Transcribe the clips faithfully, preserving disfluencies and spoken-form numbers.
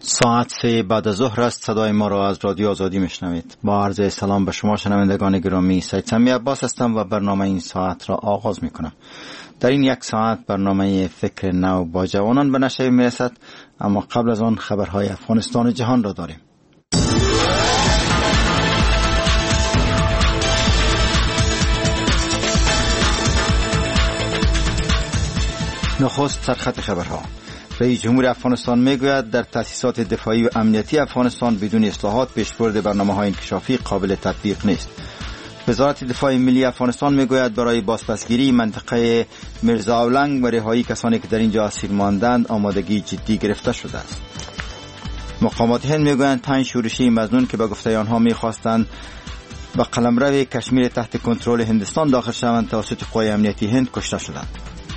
ساعت سه بعد از ظهر است. صدای ما را از رادیو آزادی میشنوید. با عرض سلام به شما شنوندگان گرامی، سید سمی عباس هستم و برنامه این ساعت را آغاز میکنم. در این یک ساعت برنامه فکر نو با جوانان به نشر میرسد، اما قبل از آن خبرهای افغانستان و جهان را داریم. نخست سرخط خبرها. رئیس جمهور افغانستان میگوید در تأسیسات دفاعی و امنیتی افغانستان بدون اصلاحات پیشبرد برنامه‌های انکشافی قابل تطبیق نیست. وزارت دفاع ملی افغانستان میگوید برای بازپسگیری منطقه مرزا اولنگ و رهایی کسانی که در اینجا اسیر ماندند آمادگی جدی گرفته شده است. مقامات هند میگویند پنج شورشی مظنون که به گفته آنها میخواستند به قلمرو کشمیر تحت کنترل هندوستان داخل شوند توسط قوای امنیتی هند کشته شدند.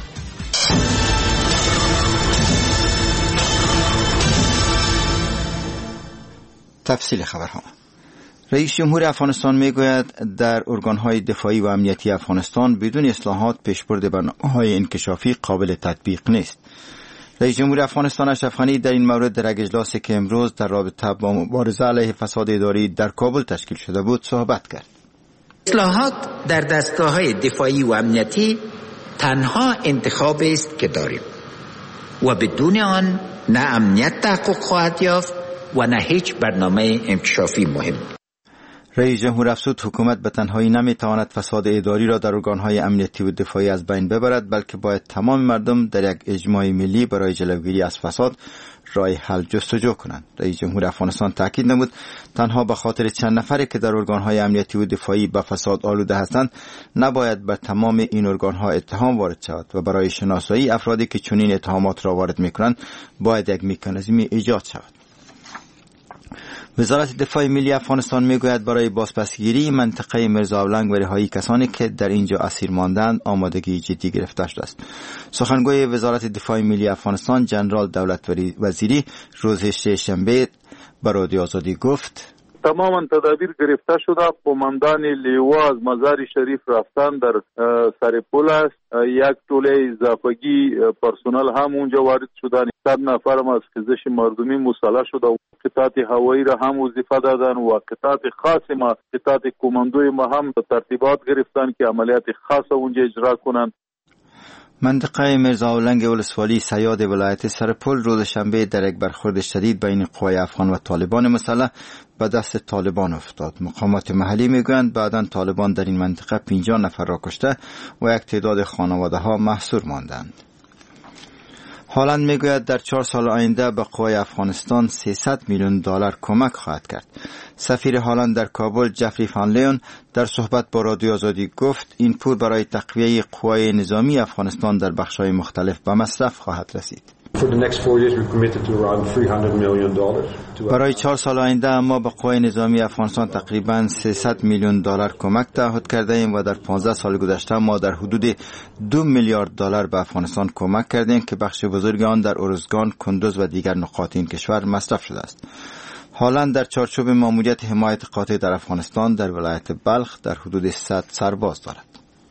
تفصیل خبرها. رئیس جمهور افغانستان میگوید در ارگانهای دفاعی و امنیتی افغانستان بدون اصلاحات پیشبرد برنامه‌های انکشافی قابل تطبیق نیست. رئیس جمهور افغانستان اشرف غنی در این مورد در یک اجلاسی که امروز در رابطه با مبارزه علیه فساد اداری در کابل تشکیل شده بود صحبت کرد. اصلاحات در دستگاه‌های دفاعی و امنیتی تنها انتخاب است که داریم و بدون آن نه امنیت تحقق خواهد یافت و نه هیچ برنامه انکشافی مهم. رئیس جمهور افزود حکومت به تنهایی نمیتواند فساد اداری را در ارگانهای امنیتی و دفاعی از بین ببرد، بلکه باید تمام مردم در یک اجماع ملی برای جلوگیری از فساد راه حل جستجو کنند. رئیس جمهور افغانستان تاکید نمود تنها به خاطر چند نفری که در ارگانهای امنیتی و دفاعی به فساد آلوده هستند نباید بر تمام این ارگانها اتهام وارد شود و برای شناسایی افرادی که چنین اتهامات را وارد میکنند باید یک مکانیزمی ایجاد شود. وزارت دفاع ملی افغانستان میگوید برای بازپسگیری منطقه مرزا اولنگ و رهایی کسانی که در اینجا اسیر ماندند آمادگی جدی گرفته شده است. سخنگوی وزارت دفاع ملی افغانستان جنرال دولت وزیری روز شنبه به رادیو آزادی گفت تماما تدابیر گرفته شده. قماندان لیوا از مزار شریف رفتن در سر پل است. یک توله اضافگی پرسنل هم اونجا وارد شدن. صد نفر هم از خیزش مردمی مسلح شده. قطعات هوایی را هم وظیفه دادن و قطعات خاص ما قطعات کماندوی ما هم ترتیبات گرفتن که عملیات خاص اونجا اجرا کنند. منطقه مرزا اولنگ ولسوالی سیاد ولایت سرپل روز شنبه در یک برخورد شدید بین قوای افغان و طالبان مسلح به دست طالبان افتاد. مقامات محلی میگویند بعداً طالبان در این منطقه پنجاه نفر را کشته و یک تعداد خانواده ها محصور ماندند. هالند میگوید در چهار سال آینده به قوای افغانستان سیصد میلیون دلار کمک خواهد کرد. سفیر هالند در کابل جفری فان لیون در صحبت با رادیو آزادی گفت این پول برای تقویه قوای نظامی افغانستان در بخش‌های مختلف به مصرف خواهد رسید. برای چهار سال آینده ما به قوای نظامی افغانستان تقریباً سیصد میلیون دلار کمک تعهد کرده ایم و در پانزده سال گذشته ما در حدود دو میلیارد دلار به افغانستان کمک کردیم که بخش بزرگ آن در ارزگان، کندوز و دیگر نقاط این کشور مصرف شده است. هالند در چارچوب ماموریت حمایت قاطع در افغانستان در ولایت بلخ در حدود صد سرباز دارد.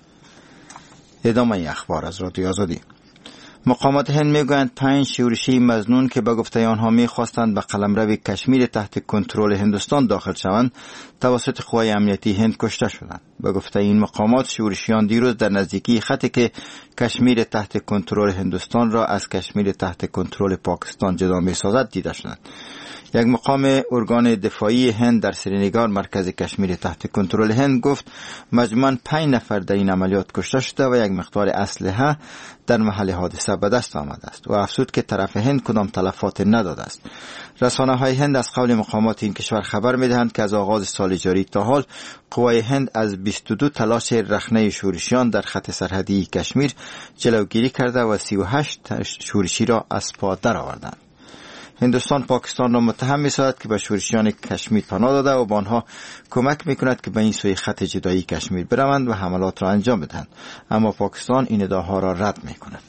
ادامه اخبار از رادیو آزادی. مقامات هند میگویند پنج شورشی مظنون که به گفته آنها میخواستند به قلمرو کشمیر تحت کنترل هندوستان داخل شوند توسط قوای امنیتی هند کشته شدند. به گفته این مقامات شورشیان دیروز در نزدیکی خطی که کشمیر تحت کنترل هندوستان را از کشمیر تحت کنترل پاکستان جدا میسازد دیده شدند. یک مقام ارگان دفاعی هند در سرینگار مرکز کشمیر تحت کنترل هند گفت مجموعاً پنج نفر در این عملیات کشته شده و یک مقدار اسلحه در محل حادثه به دست آمده است و افزود که طرف هند کدام تلفات نداده است. رسانه‌های هند از قول مقامات این کشور خبر می‌دهند که از آغاز سال جاری تا حال قوای هند از بیست و دو تلاش رخنه شورشیان در خط سرحدی کشمیر جلوگیری کرده و سی و هشت شورشی را از پا درآوردند. هندوستان پاکستان را متهم می‌سازد که به شورشیان کشمیر پناه داده و به آنها کمک می‌کند که به این سوی خط جدایی کشمیر بروند و حملات را انجام بدهند، اما پاکستان این ادعاها را رد می‌کند.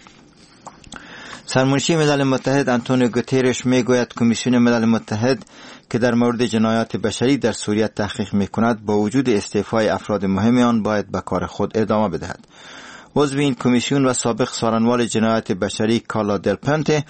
سرمنشی ملل متحد آنتونیو گوترش میگوید کمیسیون ملل متحد که در مورد جنایات بشری در سوریه تحقیق می‌کند با وجود استعفای افراد مهم آن باید به کار خود ادامه بدهد. عضو این کمیسیون و سابق سارنوال جنایات بشری کارلا دل پنته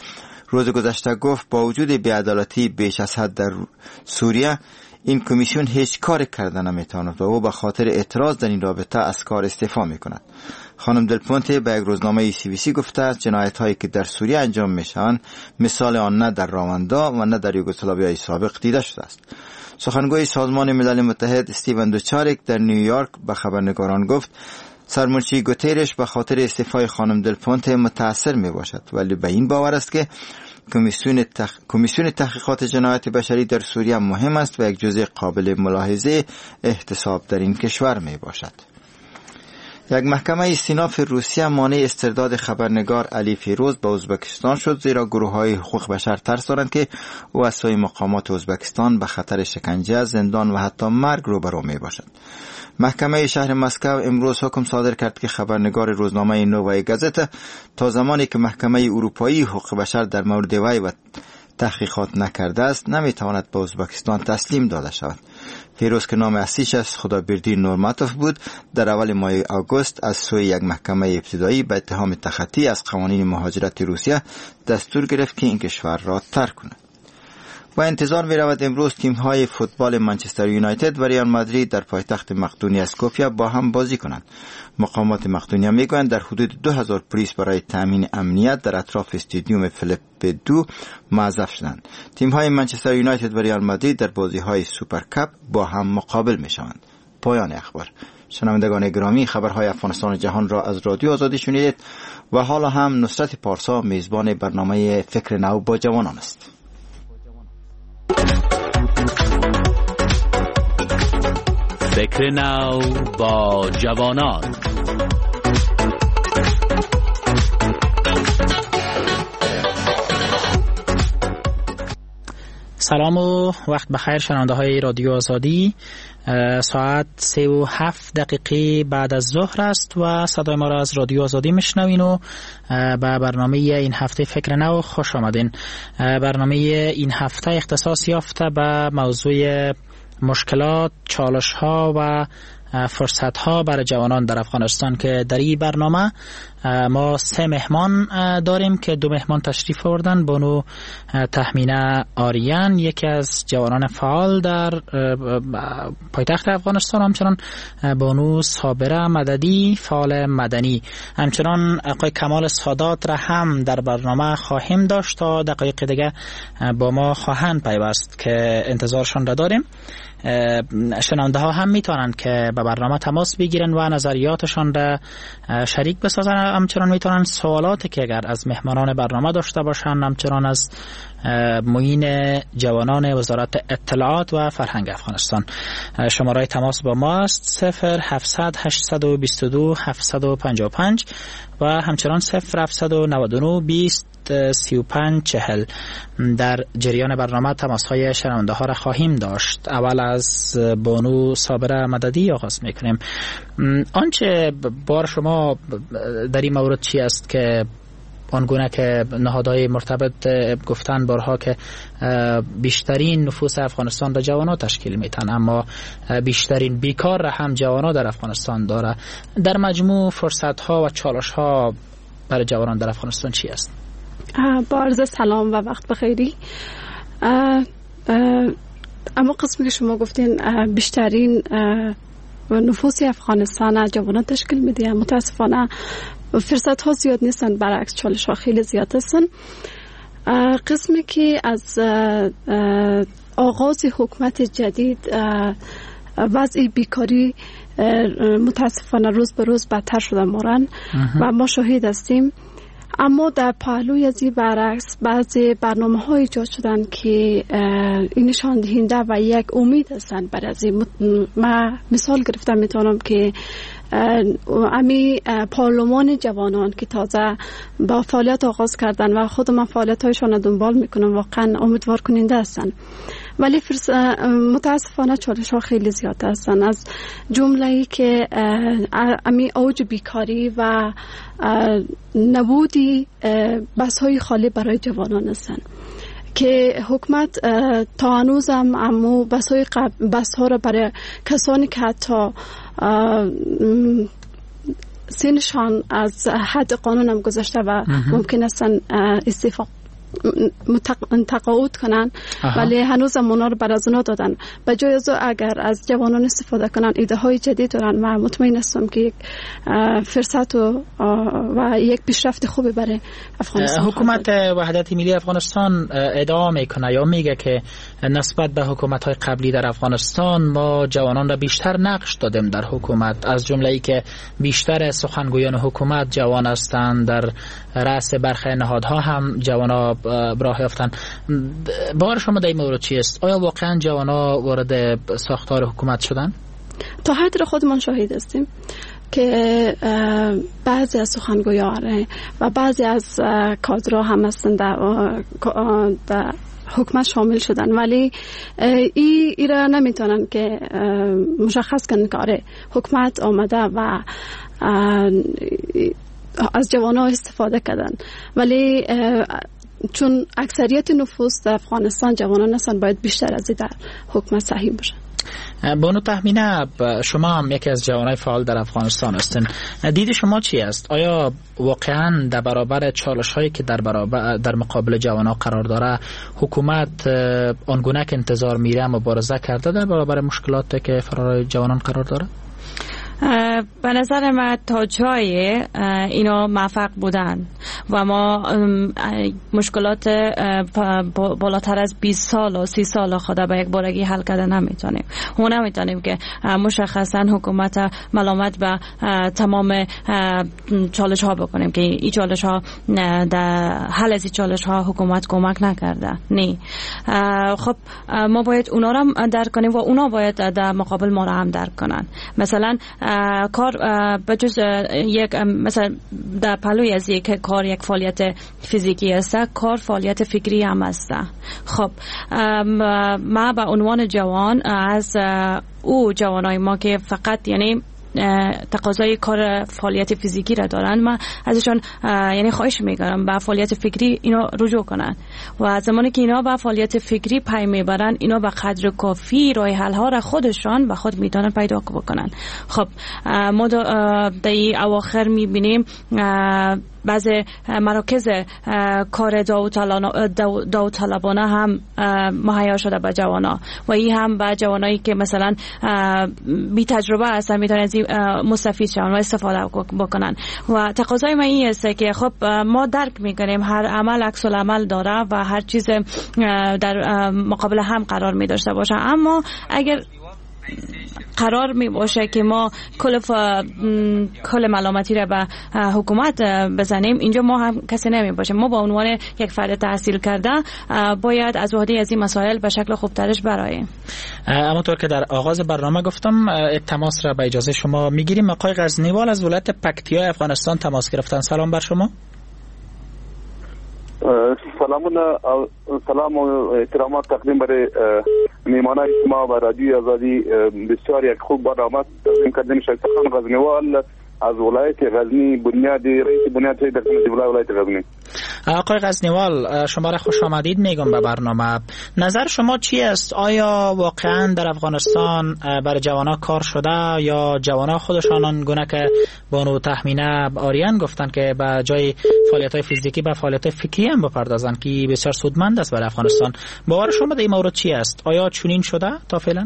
روز گذشته گفت با وجود بی‌عدالتی بیش از حد در سوریه، این کمیسیون هیچ کاری کرده نمیتواند و او به خاطر اعتراض در این رابطه از کار استعفا میکند. خانم دل پونته به یک روزنامه سی بی سی گفته است جنایت هایی که در سوریه انجام میشوند مثال آن نه در رواندا و نه در یوگسلاویای سابق دیده شده است. سخنگوی سازمان ملل متحد استیون دوچاریک در نیویورک به خبرنگاران گفت سرمنشی گوتیرش به خاطر استعفای خانم دل پونته متاثر می باشد، ولی به این باور است که کمیسیون تخ... کمیسیون تحقیقات جنایت بشری در سوریه مهم است و یک جزء قابل ملاحظه احتساب در این کشور می باشد. یک محکمه استیناف روسیه مانع استرداد خبرنگار علی فیروز به ازبکستان شد، زیرا گروه های حقوق بشر ترس دارند که او از سوی مقامات ازبکستان به خطر شکنجه، زندان و حتی مرگ روبرو می باشد. محکمه شهر مسکو امروز حکم صادر کرد که خبرنگار روزنامه نووای گازتا تا زمانی که محکمه اروپایی حقوق بشر در مورد وی و تحقیقات نکرده است نمیتواند به ازبکستان تسلیم داده شود. فیروز که نام اصلیش از خدابردی نورماتوف بود، در اول ماه آگوست از سوی یک محکمه ابتدایی به اتهام تخطی از قوانین مهاجرت روسیه دستور گرفت که این کشور را ترک کند. و انتظار می رود امروز تیم های فوتبال منچستر یونایتد و ریال مادرید در پایتخت مقدونیه اسکوپیا با هم بازی کنند. مقامات مقدونیه می گویند در حدود دو هزار پلیس برای تامین امنیت در اطراف استادیوم فیلیپ دو موظف شدند. تیم های منچستر یونایتد و ریال مادرید در بازی های سوپر کاپ با هم مقابل می شوند. پایان اخبار. شنوندگان گرامی، خبرهای افغانستان جهان را از رادیو آزادی شنیدید و حالا هم نصرت پارسا میزبان برنامه فکر نو با جوانان است. فکر نو با جوانان. سلام و وقت بخیر شنونده های رادیو آزادی. ساعت سه و هفت دقیقه بعد از ظهر است و صدای ما را از رادیو آزادی میشنوین و به برنامه این هفته فکر نو خوش آمدین. برنامه این هفته اختصاص یافته به موضوع مشکلات، چالش ها و فرصت ها برای جوانان در افغانستان که در این برنامه ما سه مهمان داریم که دو مهمان تشریف آوردن. بانو تهمینه آریان، یکی از جوانان فعال در پایتخت افغانستان، همچنان بانو صابره مددی، فعال مدنی. همچنان آقای کمال سادات را هم در برنامه خواهیم داشت تا دقایق دیگه با ما خواهند پیوست که انتظارشان را داریم. شنونده ها هم میتونن که به برنامه تماس بگیرن و نظریاتشان را شریک بسازن. همچنان میتونن سوالاتی که اگر از مهمانان برنامه داشته باشن، همچنان از معین جوانان وزارت اطلاعات و فرهنگ افغانستان. شماره تماس با ما است صفر هفتصد هشتصد و بیست و دو هفتصد و پنجاه و پنج و همچنان صفر هفتصد و نود و نه بیست سی و پنج چهل. در جریان برنامه تماس های شنونده ها را خواهیم داشت. اول از بانو صابره مددی آغاز میکنیم. آنچه بار شما در این مورد چی است که آنگونه که نهادهای مرتبط گفتن بارها که بیشترین نفوس افغانستان را جوانان تشکیل میتن، اما بیشترین بیکار را هم جوانان در افغانستان داره. در مجموع فرصت ها و چالش ها برای جوانان در افغانستان چی است؟ با عرض سلام و وقت بخیری. اما قسمی که شما گفتین بیشترین نفوس افغانستان جوانان تشکیل میده، متاسفانه فرصت ها زیاد نیستن، برعکس چالش ها خیلی زیاد هستن. قسمی که از آغاز حکومت جدید وضع بیکاری متاسفانه روز به روز بدتر شده مورن و ما شاهد هستیم. اما در پهلوی از این برعکس بعضی برنامه ها ایجاد شدن که این نشان دهنده و یک امید هستند برای از این. من مثال گرفتم میتونم که امی پارلمان جوانان که تازه با فعالیت آغاز کردن و خود من فعالیت هایشان دنبال میکنم، واقعا امیدوار کننده هستن، ولی متاسفانه چالش ها خیلی زیاد هستن. از جمله که امی اوج بیکاری و نبودی بس های خالی برای جوانان هستن که حکومت تا هنوز هم امو بس های بس ها را برای کسانی که حتی سنشان از حد قانون هم گذشته و ممکن است استعفا تقاعد کنن ولی هنوز هم اونا رو بر از اونا دادن. به جای از اگر از جوانان استفاده کنن ایده های جدید دارن، من مطمئن هستم که یک فرصت و, و یک پیشرفت خوبی برای افغانستان. حکومت وحدت ملی افغانستان ادعا میکنه یا میگه که نسبت به حکومت های قبلی در افغانستان ما جوانان را بیشتر نقش دادیم در حکومت، از جمله ای که بیشتر سخنگویان حکومت جوان هستند، در رأس برخی نهادها هم جوانا راه یافتند. باور شما در این مورد چی است؟ آیا واقعا جوانا وارد ساختار حکومت شدن؟ تا حد را خودمان شاهد هستیم که بعضی از سخنگویان و بعضی از کادرها هم هستند در حکومت شامل شدن، ولی ای ای را نمیتونن که مشخص کنن که آره حکومت آمده و از جوانان استفاده کردن. ولی چون اکثریت نفوس در افغانستان جوانان هستند، باید بیشتر از این در حکومت سهیم باشن. بانو تهمینه، شما هم یکی از جوانای فعال در افغانستان هستین، دید شما چی است؟ آیا واقعا در برابر چالش هایی که در برابر در مقابل جوانا قرار داره حکومت آنگونه که انتظار میره مبارزه کرده در برابر مشکلاتی که فرار جوانان قرار داره؟ به نظر من تا جای اینا موفق بودن و ما مشکلات بالاتر از بیست سال و سی سال خود به یک بارگی حل کرده نمیتونیم. ما نمیتونیم که مشخصا حکومت ملامت به تمام چالش ها بکنیم که این چالش ها در حل از این چالش ها حکومت کمک نکرده. نه، خب ما باید اونا را درک کنیم و اونا باید در مقابل ما را هم درک کنن. مثلا کار بجز یک مثلا در پلوی از یک کار یک فعالیت فیزیکی است، کار فعالیت فکری هم است. خب ما به عنوان جوان از او جوانای ما که فقط یعنی تقاضای کار فعالیت فیزیکی را دارن، من ازشان یعنی خواهش میکنم به فعالیت فکری اینا رجوع کنن و زمانی که اینا به فعالیت فکری پی میبرن اینا به قدر کافی راه حل ها را خودشان به خود میتونن پیدا بکنن. خب ما در اواخر میبینیم بعض مراکز کار داوطلبانه هم مهیا شده به جوانا و این هم به جوانایی که مثلا بی تجربه هستن میتونن از مستفید شون و استفاده بکنن. و تقاضای من این است که خب ما درک میکنیم هر عمل عکس العمل داره و هر چیز در مقابل هم قرار می داشته باشه، اما اگر قرار می باشه که ما کل ف... کل ملامتی را به حکومت بزنیم، اینجا ما هم کسی نمی باشه. ما با عنوان یک فرد تحصیل کرده باید از عهده از این مسائل به شکل خوبترش براییم. همونطور که در آغاز برنامه گفتم یک تماس را به اجازه شما میگیریم. آقای غزنیوال از ولایت پکتیا افغانستان تماس گرفتن. سلام بر شما. سلامونه او سلام و احترامات تقدیم برای میهمانان شما و رادیوی آزادی. بسیار یک خوب برنامه تقدیم کردین. شایستخان غزنیوال از ولایت غزنی، بنیاد رئیس بنیاد های در ولایت غزنی. آقای غزنیوال شما را خوش آمدید میگم به برنامه. نظر شما چی است؟ آیا واقعا در افغانستان برای جوانا کار شده یا جوانا خودشان آنگونه که بانو تهمینه آریان گفتن که به جای فعالیت‌های فیزیکی به فعالیت‌های فکری هم بپردازن که بسیار سودمند است برای افغانستان؟ باور شما در این مورد چی است؟ آیا چنین شده تا فعلا؟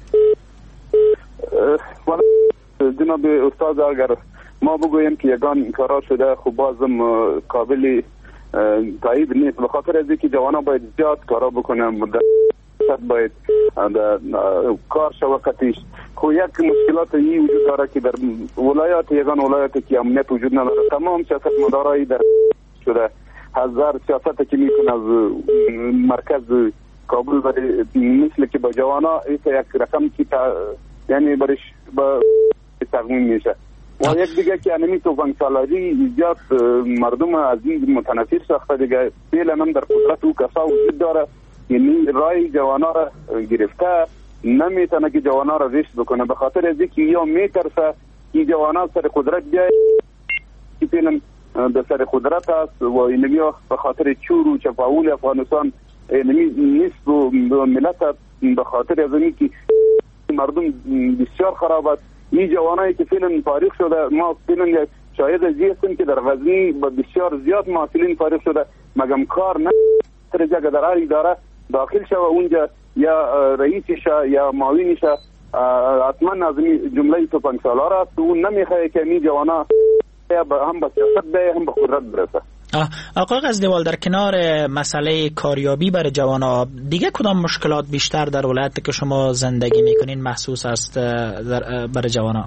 جناب استاد، اگر ما بگوییم که یگان کارا شده خب بازم قابل تایید نیست، به خاطر از اینکه جوانا باید زیاد کارا بکنن، باید کار شوکتیش خو یک مشکلات این وجود داره که در ولایات یگان ولایاتی که امنیت وجود نداره، تمام سیاست مدارایی در شده، هزار سیاست که میکنه از مرکز کابل برای مثل که با جوانا ایسا یک رقم که یعنی برش با تقمیم میشه. و یک دیگه که انمی توفنگ سالاری زیاد مردم از این متنفر ساخته دیگه، فعلا هم در قدرت او کسا وجود داره، یعنی رای جوانا را گرفته، نمیتونه که جوانا را ریشت بکنه، به خاطر از اینکه یا میترسه که جوانا سر قدرت بیاید که فعلا در سر قدرت است و اینمی به خاطر چور و چپاول افغانستان اینمی نیست و ملت به خاطر از اینکه مردم بسیار خراب است. این جوانایی که فعلا فارغ شده، ما فعلا شاید از این هستیم که در غزنی بسیار زیاد معاصلین فارغ شده، مگم کار نه درجه در هر اداره داخل شوه اونجا یا رئیسش یا معاونش حتما از این جمله توپنگ سالار است. اون نمیخواه که این جوانا هم به سیاست بیه هم به قدرت برسه. آقای غزنیوال، در کنار مسئله کاریابی برای جوانا دیگه کدام مشکلات بیشتر در ولایت که شما زندگی میکنین محسوس است برای جوانا؟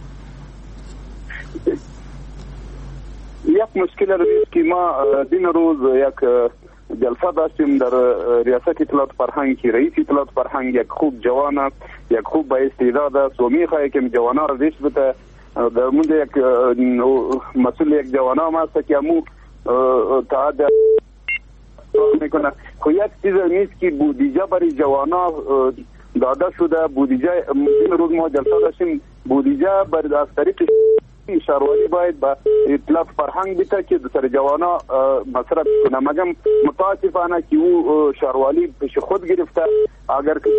یک مشکل رویست که ما دین روز یک جلسه داشتیم در ریاست اطلاعات فرهنگ که رئیس اطلاعات فرهنگ یک خوب جوان است، یک خوب با استعداد است و میخواه که جوانا را ریش بده. در مونده یک مسئول یک جوانا هم هست که امو تعداد میکنه. خو یک چیز نیست که بودیجه برای جوانا داده شده. بودیجه این روز ما جلسه داشتیم، بودیجه بر از طریق شهرواری باید با اطلاعات فرهنگ بیته که سر جوانا مصرف کنه. مگم متاسفانه که او شهرواری پیش خود گرفته، اگر که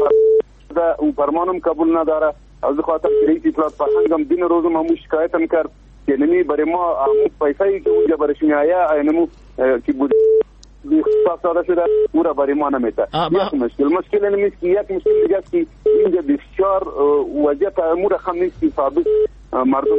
او فرمانم قبول نداره. از خاطر رئیس اطلاعات فرهنگ هم دین روز ما شکایت هم کرد که نمی برای ما پیسایی که اونجا برش میآید اینمو که بود اختصاص داده شده او را برای ما نمیده. یک مشکل مشکل نمیست که یک مشکل دیگه است که اینجا بسیار وضعیت امور خم نیست که ثابت مردم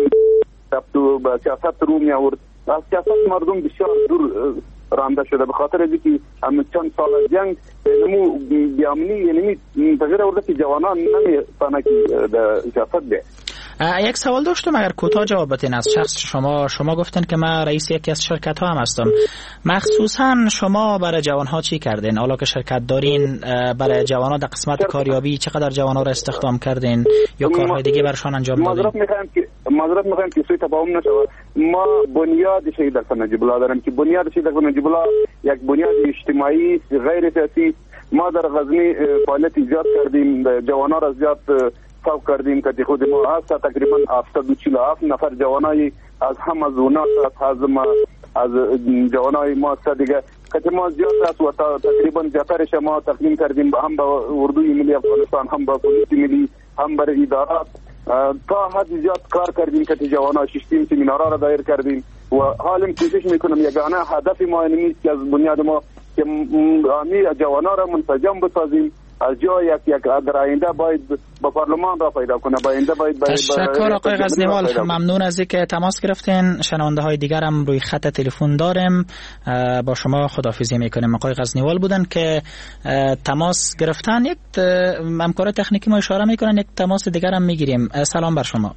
تو به سیاست رو می آورد. از سیاست مردم بسیار دور رانده شده به خاطر اینکه هم چند سال جنگ نمو بیامنی یعنی تغییر آورده که جوانان نمیتونه که در سیاست ده. یک سوال داشتم اگر کوتاه جواب بدین از شخص شما. شما گفتن که من رئیس یکی از شرکت ها هم هستم. مخصوصا شما برای جوان ها چی کردین؟ حالا که شرکت دارین برای جوان ها در قسمت کاریابی چقدر جوان ها را استخدام کردین یا کارهای دیگه برشان انجام دادین؟ معذرت میخوایم که معذرت میخوایم که سوی تفاهم نشه. ما بنیاد شهید در نجیب الله داریم که بنیاد شهید در نجیب الله یک بنیاد اجتماعی غیر سیاسی. ما در غزنی فعالیت زیاد کردیم، جوان ها را زیاد صاف کردیم که خود ما هست تقریبا هفتصد و چهل و هفت نفر جوانای از همه زونات از از جوانای ما است دیگه که ما زیاد است و تقریبا جاترش ما تقدیم کردیم هم به اردوی ملی افغانستان، هم به پلیس ملی، هم بر ادارات تا حد زیاد کار کردیم که جوانا ششتیم سمینارها را دایر کردیم و حالا کوشش میکنم یگانه هدف ما نیست که از بنیاد ما که امی جوانا را منسجم بسازیم. از جای یک یک در آینده باید با پارلمان را پیدا کنه. با آینده باید تشکر آقای غزنیوال، ممنون از اینکه تماس گرفتین. شنونده های دیگر هم روی خط تلفن داریم، با شما خداحافظی میکنیم. آقای غزنیوال بودن که تماس گرفتن. یک همکار تکنیکی ما اشاره میکنن یک تماس دیگر هم میگیریم. سلام بر شما.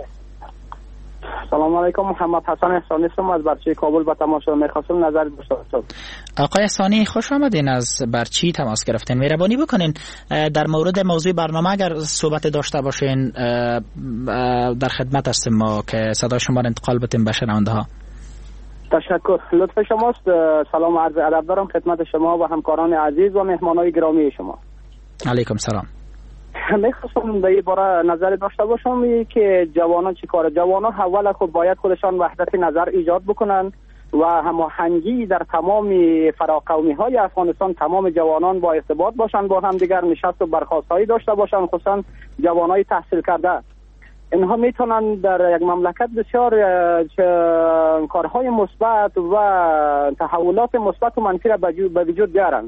سلام علیکم، محمد حسن احسانی هستم از برچی کابل. با تماشا میخواستم نظر داشته باشم. آقای احسانی خوش آمدین، از برچی تماس گرفتین. مهربانی بکنین در مورد موضوع برنامه اگر صحبت داشته باشین در خدمت هستیم ما که صدای شما را انتقال بدیم به شنونده ها. تشکر، لطف شماست. سلام عرض ادب دارم خدمت شما و همکاران عزیز و مهمانای گرامی شما. علیکم سلام. میخواستم به این باره نظر داشته باشم که جوانان چی کاره. جوانان اول خود باید خودشان وحدت نظر ایجاد بکنن و هماهنگی در تمام فراقومی های افغانستان، تمام جوانان با ارتباط باشن، با هم دیگر نشست و برخاست هایی داشته باشن، خصوصا جوانای تحصیل کرده. اینها میتونن در یک مملکت بسیار کارهای مثبت و تحولات مثبت و منفی را به وجود بیارند.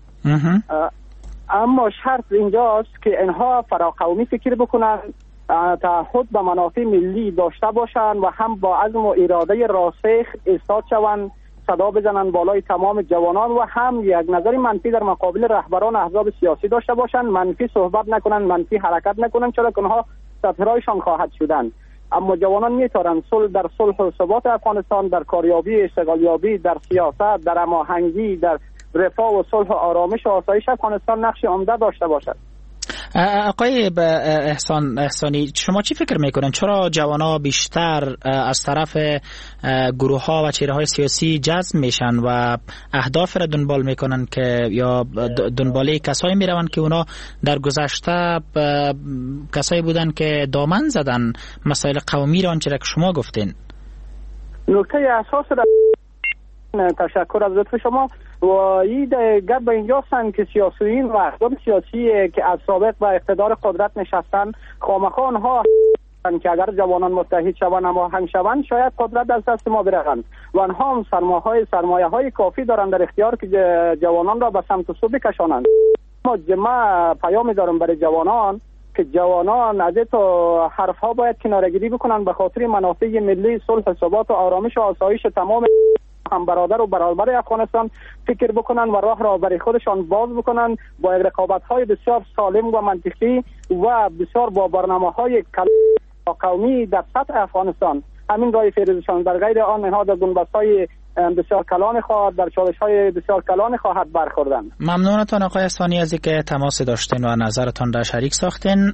اما شرط اینجاست که اینها فراقومی فکر بکنن، تعهد به منافع ملی داشته باشن و هم با عزم و اراده راسخ ایستاد شوند، صدا بزنن بالای تمام جوانان و هم یک نظر منفی در مقابل رهبران احزاب سیاسی داشته باشن، منفی صحبت نکنن، منفی حرکت نکنن، چرا که اونها سفیرایشان خواهد شدن. اما جوانان میتونن صلح در صلح و ثبات افغانستان، در کاریابی، اشتغالیابی، در سیاست، در هماهنگی، در رفاه و صلح و آرامش و آسایش افغانستان نقش عمده داشته باشد. آقای احسان احسانی، شما چی فکر میکنن چرا جوانا بیشتر از طرف گروه ها و چهره های سیاسی جذب میشن و اهداف را دنبال میکنن که یا دنباله کسایی میروند که اونا در گذشته کسایی بودن که دامن زدن مسائل قومی را، آنچه که شما گفتین؟ نکته اساس در تشکر از لطف شما و این گپ به اینجا هستند که سیاسیین و احزاب سیاسی که از سابق و اقتدار قدرت نشستن خامخا آنها که اگر جوانان متحد شوند اما هماهنگ شوند شاید قدرت از دست ما برهند و آنها هم سرمایه سرمایه های کافی دارند در اختیار که جوانان را به سمت سو بکشانند. ما جمع پیامی دارم برای جوانان که جوانان از تو حرف ها باید کناره‌گیری بکنن به خاطر منافع ملی، صلح، ثبات و آرامش و آسایش تمام هم برادر و برابر افغانستان فکر بکنن و راه را برای خودشان باز بکنن با رقابت های بسیار سالم و منطقی و بسیار با برنامه های قومی در سطح افغانستان. همین راه فیروزشان در غیر آن نها در گنبست های بسیار کلان خواهد در چالش های بسیار کلان خواهد برخوردن. ممنونتان آقای احسانی از اینکه تماس داشتین و نظرتان را شریک ساختین.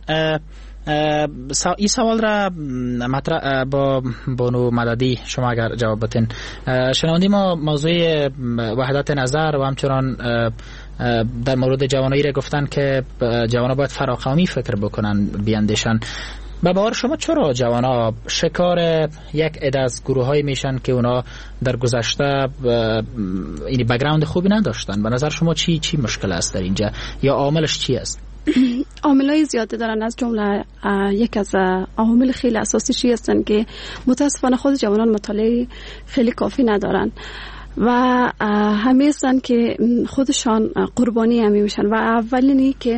این سوال را مطرح با بانو مددی شما اگر جواب بدین. شنوندی ما موضوع وحدت نظر و همچنان در مورد جوانایی را گفتن که جوانا باید فراقومی فکر بکنن بیاندیشن. به باور شما چرا جوانا شکار یک عده از گروه های میشن که اونا در گذشته این بک‌گراند خوبی نداشتن؟ به نظر شما چی چی مشکل است در اینجا یا عاملش چی است؟ عاملای زیاده دارن، از جمله یک از عوامل خیلی اساسی چی هستن که متاسفانه خود جوانان مطالعه خیلی کافی ندارن و همه هستن که خودشان قربانی همی میشن و اولینی که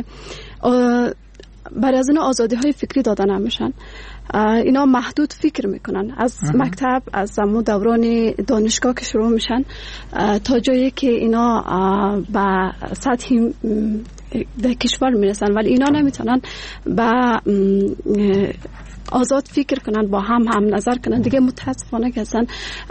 برای از این آزادی های فکری دادن هم میشن. اینا محدود فکر میکنن از اه. مکتب از دوران دانشگاه که شروع میشن تا جایی که اینا به سطح در کشور میرسن، ولی اینا نمیتونن به آزاد فکر کنن، با هم هم نظر کنن. دیگه متاسفانه که اصلا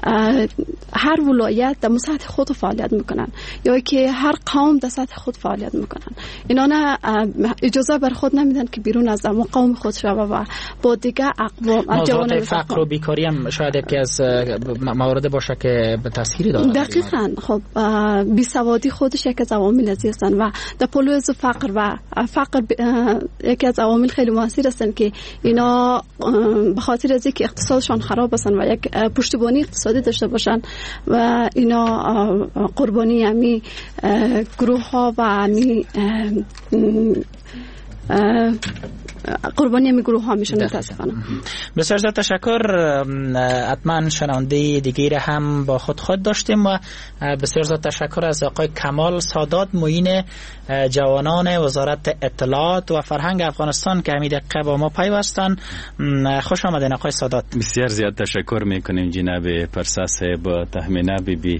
هر ولایت در سطح خود فعالیت میکنن یا که هر قوم در سطح خود فعالیت میکنن. اینا نه اجازه بر خود نمیدن که بیرون از قوم خود شوه و با دیگه اقوام جوانان فقر و بیکاری هم شاید یکی از موارد باشه که به تسهیل داره. دقیقاً. خب بیسوادی خودش یکی از عوامل هستن و در پلو از فقر و فقر یکی از عوامل خیلی مؤثر هستن که اینا به خاطر از اینکه اقتصادشان خراب هستن و یک پشتیبانی اقتصادی داشته باشن و اینا قربانی همی گروه ها و همی قربانی همی گروه ها میشن. متاسفانه. بسیار زیاد تشکر. حتما شنونده دیگه هم با خود خود داشتیم و بسیار زیاد تشکر از آقای کمال سادات، معین جوانان وزارت اطلاعات و فرهنگ افغانستان که همین دقیقه با ما پیوستن. خوش آمدین آقای سادات. بسیار زیاد تشکر میکنیم جناب پرسا صاحب، تهمینه بی بی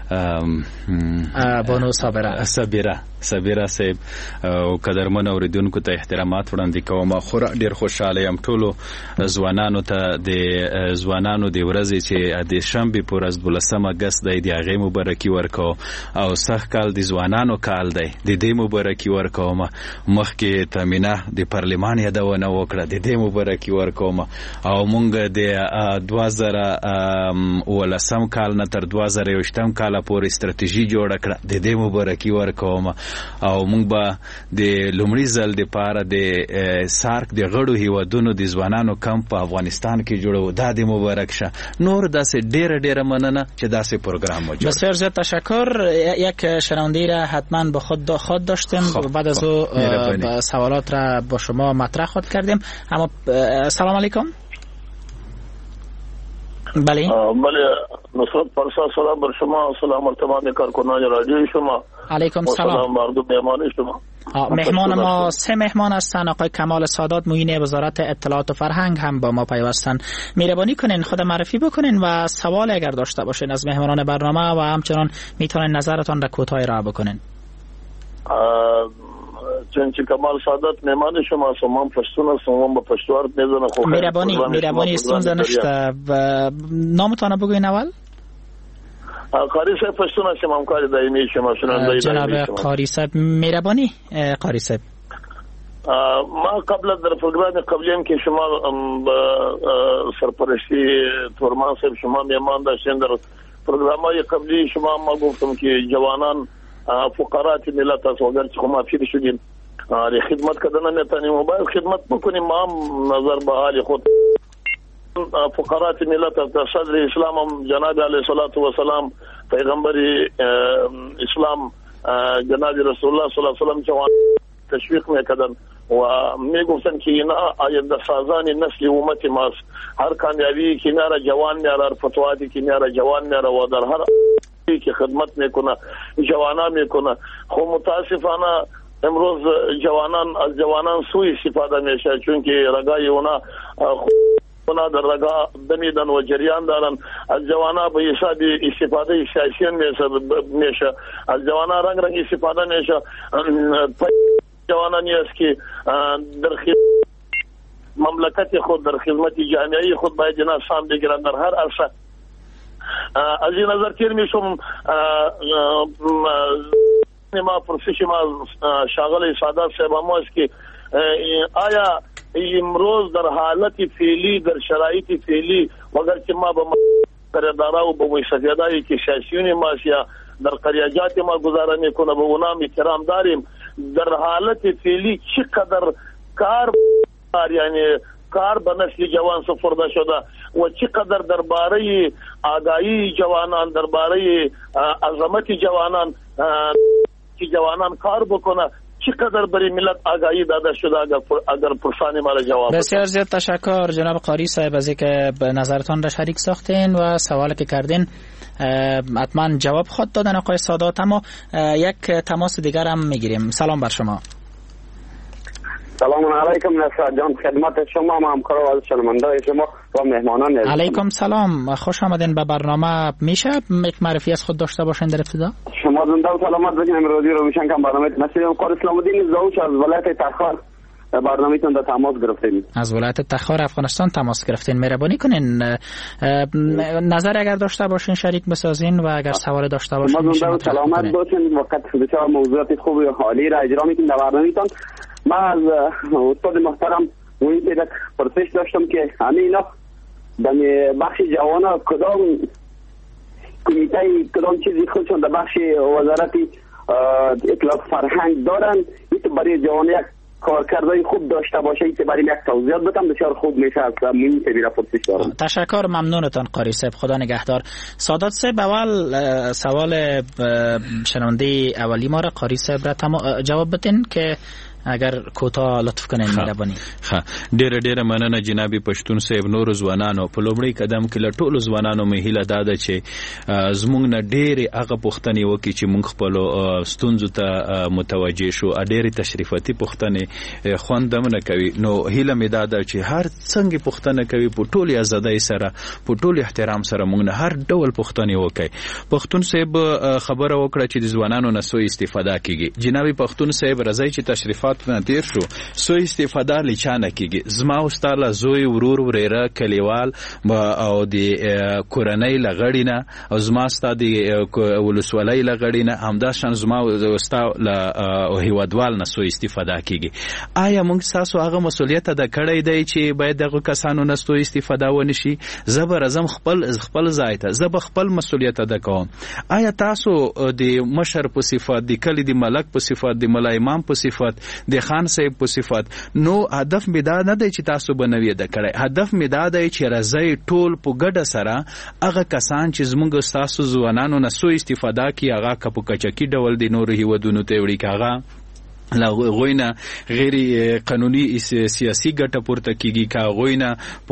بانو صابره صابره صابره صاحب او قدرمن اوریدونکو ته احترامات وړاندې کوم. خورا ډیر خوشاله یم ټولو ځوانانو ته د ځوانانو د ورځې چې د شنبه پر ورځ دولسم اگست د هغې مبارکي ورکو او سخت کال د ځوانانو کال دی، د دې مبارکي ورکوم. مخکې تامینه د پارلمان یادونه وکړه، د دې مبارکي ورکوم. او مونږ د دوه زره ولسم کال نه تر دوه زره یوشتم کال پورې ستراتیژي جوړه کړه، د دې مبارکي ورکوم. او مونږ به د لومړي ځل د پاره د سارک د غړو هیوادونو د ځوانانو کمپ په افغانستان کې جوړو، دا د مبارک شه. نور داسې ډیره ډیره مننه چې داسې پروګرام مو جوړ. بسیار زیاد تشکر. یک شنونده را حتما با خود خود داشتیم. بعد از او سوالات را با شما مطرح خود کردیم. اما سلام علیکم. بله بله نصرت پرسا سلام بر شما، سلام ارتمان کارکنان رادیوی شما. علیکم سلام. سلام مردم مهمان شما. مهمان ما سه مهمان هستن. آقای کمال سادات معین وزارت اطلاعات و فرهنگ هم با ما پیوستن. مهربانی کنین خود معرفی بکنین و سوال اگر داشته باشین از مهمانان برنامه و همچنان میتونین نظرتان را کوتاه ارائه بکنین. چنچه کمال سادات مهمان شما سومم پشتون سومم با پشتوار میزنه خوب. مهربانی مهربانی استونزه نشته و نامتان بگوین اول. قاری صاحب پشتون هستم، همکار دائمی شما شنونده جناب قاری صاحب. مهربانی قاری صاحب. ما قبل در پروگرام قبلیم که شما سرپرستی تورمان صاحب شما میهمان داشتین، در پروگرام‌های قبلی شما ما گفتم که جوانان فقرات ملت است، اگر چه ما فکر شدیم خدمت کردن نمیتونیم و باید خدمت بکنیم. ما هم نظر به حال خود فقرات ملت است. صدر اسلام هم جناب علیه الصلاة و السلام پیغمبر اسلام جناب رسول الله صلی الله علیه و سلم جوان تشویق میکردن و میگفتن که اینا آینده سازان نسل امت ماست. هر کامیابی که میاره جوان میاره، هر فتواتی که میاره جوان میاره و در هر که خدمت میکنه جوانا میکنه. خب متاسفانه امروز جوانان از جوانان سوء استفاده میشه، چون که رگای اونا اونا در رگا دمیدن و جریان دارن. از جوانا به حساب استفاده سیاسیان میشه، از جوانا رنگ رنگ استفاده میشه. جوانانی است که در مملکت خود، در خدمت جامعه خود باید اینا سام بگیرن در هر عرصه. از این نظر تیر میشم ما پرسش ما شاغل سادات صاحب ما است که آیا امروز در حالت فعلی، در شرایط فعلی، مگر که ما به قراردادها و به مستفیدهایی که سیاسیون ما یا در قریاجات ما گزاره میکنه به اونام احترام داریم، در حالت فعلی چقدر کار یعنی کار به نسل جوان سپرده شده و چقدر درباره آگاهی جوانان، درباره عظمت جوانان که جوانان کار بکنه، چقدر برای ملت آگاهی داده شده اگر اگر پرسانی ما جواب. بسیار زیاد تشکر جناب قاری صاحب از اینکه نظرتان را شریک ساختین و سوالی که کردین حتما جواب خود دادن آقای سادات. اما یک تماس دیگر هم میگیریم. سلام بر شما. سلام علیکم نصر جان، خدمت شما و همکار و شنونده شما و مهمانان. علیکم سلام، خوش آمدین به برنامه. میشه یک معرفی از خود داشته باشین در ابتدا؟ شما زنده و سلامت باشین. رادیو رو میشن کم برنامه مسیح قاری اسلام الدین زاوش از ولایت تخار برنامه‌تون در تماس گرفتیم. از ولایت تخار افغانستان تماس گرفتین. مهربانی کنین نظر اگر داشته باشین شریک بسازین و اگر سوال داشته باشین شما زنده و سلامت باشین. وقت بسیار موضوعات خوب و حالی را اجرا میکنین در برنامه‌تون. من از استاد محترم وی که پرسش داشتم که همینا در بخش جوانا کدام کمیته کدام چیزی خودشون در بخش وزارت اطلاعات فرهنگ دارن، این برای جوان یک کارکردهای خوب داشته باشه، این برای یک توضیحات بدم بسیار خوب میشه. از من تبیره پرسش دارم. تشکر، ممنونتان قاری صاحب، خدا نگهدار. سادات صاحب اول سوال شنونده اولی ما را قاری صاحب را جواب بدین که اگر کوتا لطف کنین مهرباني. ها ډیره ډیره مننه جناب پښتون صاحب. نور ځوانانو په لومړی قدم کې له ټولو ځوانانو مې هیله داده چې زموږ نه ډیره هغه پوښتنې وکړي چې موږ خپل ستونزو ته متوجه شو، ډیره تشریفاتي پوښتنې خوندمنه کوي. نو هیله مې داده چې هر څنګه پوښتنه کوي په ټولې ازادۍ سره، په ټول احترام سره موږ نه هر ډول پوښتنې وکړي. پښتون صاحب خبره وکړه چې د ځوانانو نه سوء استفاده کیږي. جناب پښتون صاحب راځي چې تشریفات نه تیر شو، سوء استفاده لچانه کیږي. زما واستاله زوی ورور وريره کلیوال او د کورنۍ لغړینه او زما ستاد ولسوالۍ لغړینه همدا شان زما واستاله هیوادوال نه سوء استفاده کیږي. آیا موږ تاسو هغه مسولیت ادا کړی دی چې باید دغه کسانو نه سوء استفاده ونشي؟ زبر اعظم خپل خپل ځای ته زب خپل مسولیت ادا کوم. آیا تاسو د مشر په صفات، د کلی د ملک په صفات، د ملا امام په صفات، د خان صاحب په صفات، نو هدف می دا نه دی چې تاسو بنوي د کړی. هدف می دا دی چې راځي ټول په ګډه سره هغه کسان چې زموږ تاسو ځوانانو نه سوء استفاده کوي هغه کپو کچکی ډول د نور هیوادونو ته وړي کاغه لا غوینا غیر قانوني سیاسي ګټه پورته کیږي، کا غوینا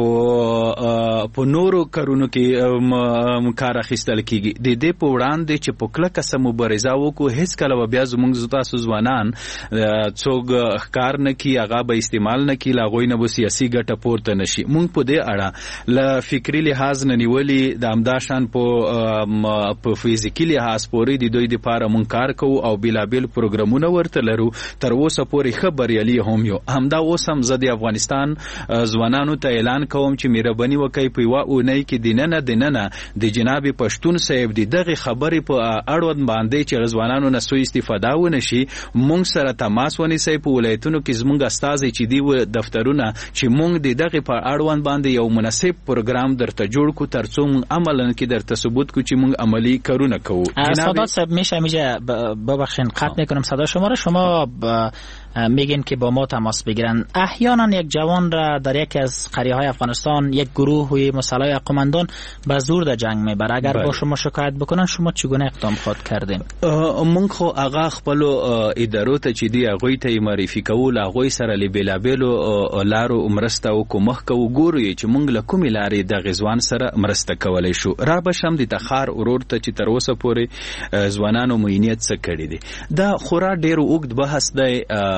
په په نورو کارونو کې کار اخیستل کیږي. د دې په وړاندې چې په کلکه سم مبارزه وکړو، هیڅ کله بیا زموږ تاسو ځوانان څوک ښکار نه کی، هغه به استعمال نه کی، لا غوینا به سیاسي ګټه پورته نشي. موږ په دې اړه ل فکری لحاظ نه نیولې د امداشان په په فزیکی لحاظ پورې د دوی لپاره مونږ کار کوو او بلابل پروګرامونه ورته لرو. تر اوسه پورې خبريالي هم یو. همدا اوس هم زه د افغانستان ځوانانو ته اعلان کوم چې مهرباني وکړئ په یوه اونۍ کې دننه دننه د جناب پښتون صاحب د دغه خبرې په اړوند باندې چې ځوانانو نه سوء استفاده ونشي، مونږ سره تماس ونیسئ. په ولایتونو کې زموږ استازي چې دی دفترونه چې مونږ د دغه په اړوند باندې یو مناسب پروګرام درته جوړ کو، ترڅو مونږ عملاً کې درته ثبوت کو چې مونږ عملی کارونه کوو. سادات صاحب میشه میشه ببخشید قطع میکنم صدا شما را. شما میگین که با ما تماس بگیرن. احیانا یک جوان را در یکی از قریه های افغانستان یک گروه مسلح قماندان به زور در جنگ میبره. اگر با شما شکایت بکنن شما چگونه اقدام خود کردین؟ مونږ خو هغه خپل ادارو ته چې دی هغه ته معرفي کول، هغه سره لیبلابلو لارو مرسته او کومخ کو ګوري چې مونږ له کومې لارې د غزوان سره مرسته کولای شو. را بشم د تخار اورور ته چې تر اوسه پورې ځوانانو معینیت څه کړی دي. دا خورا ډیر اوږد بحث دی.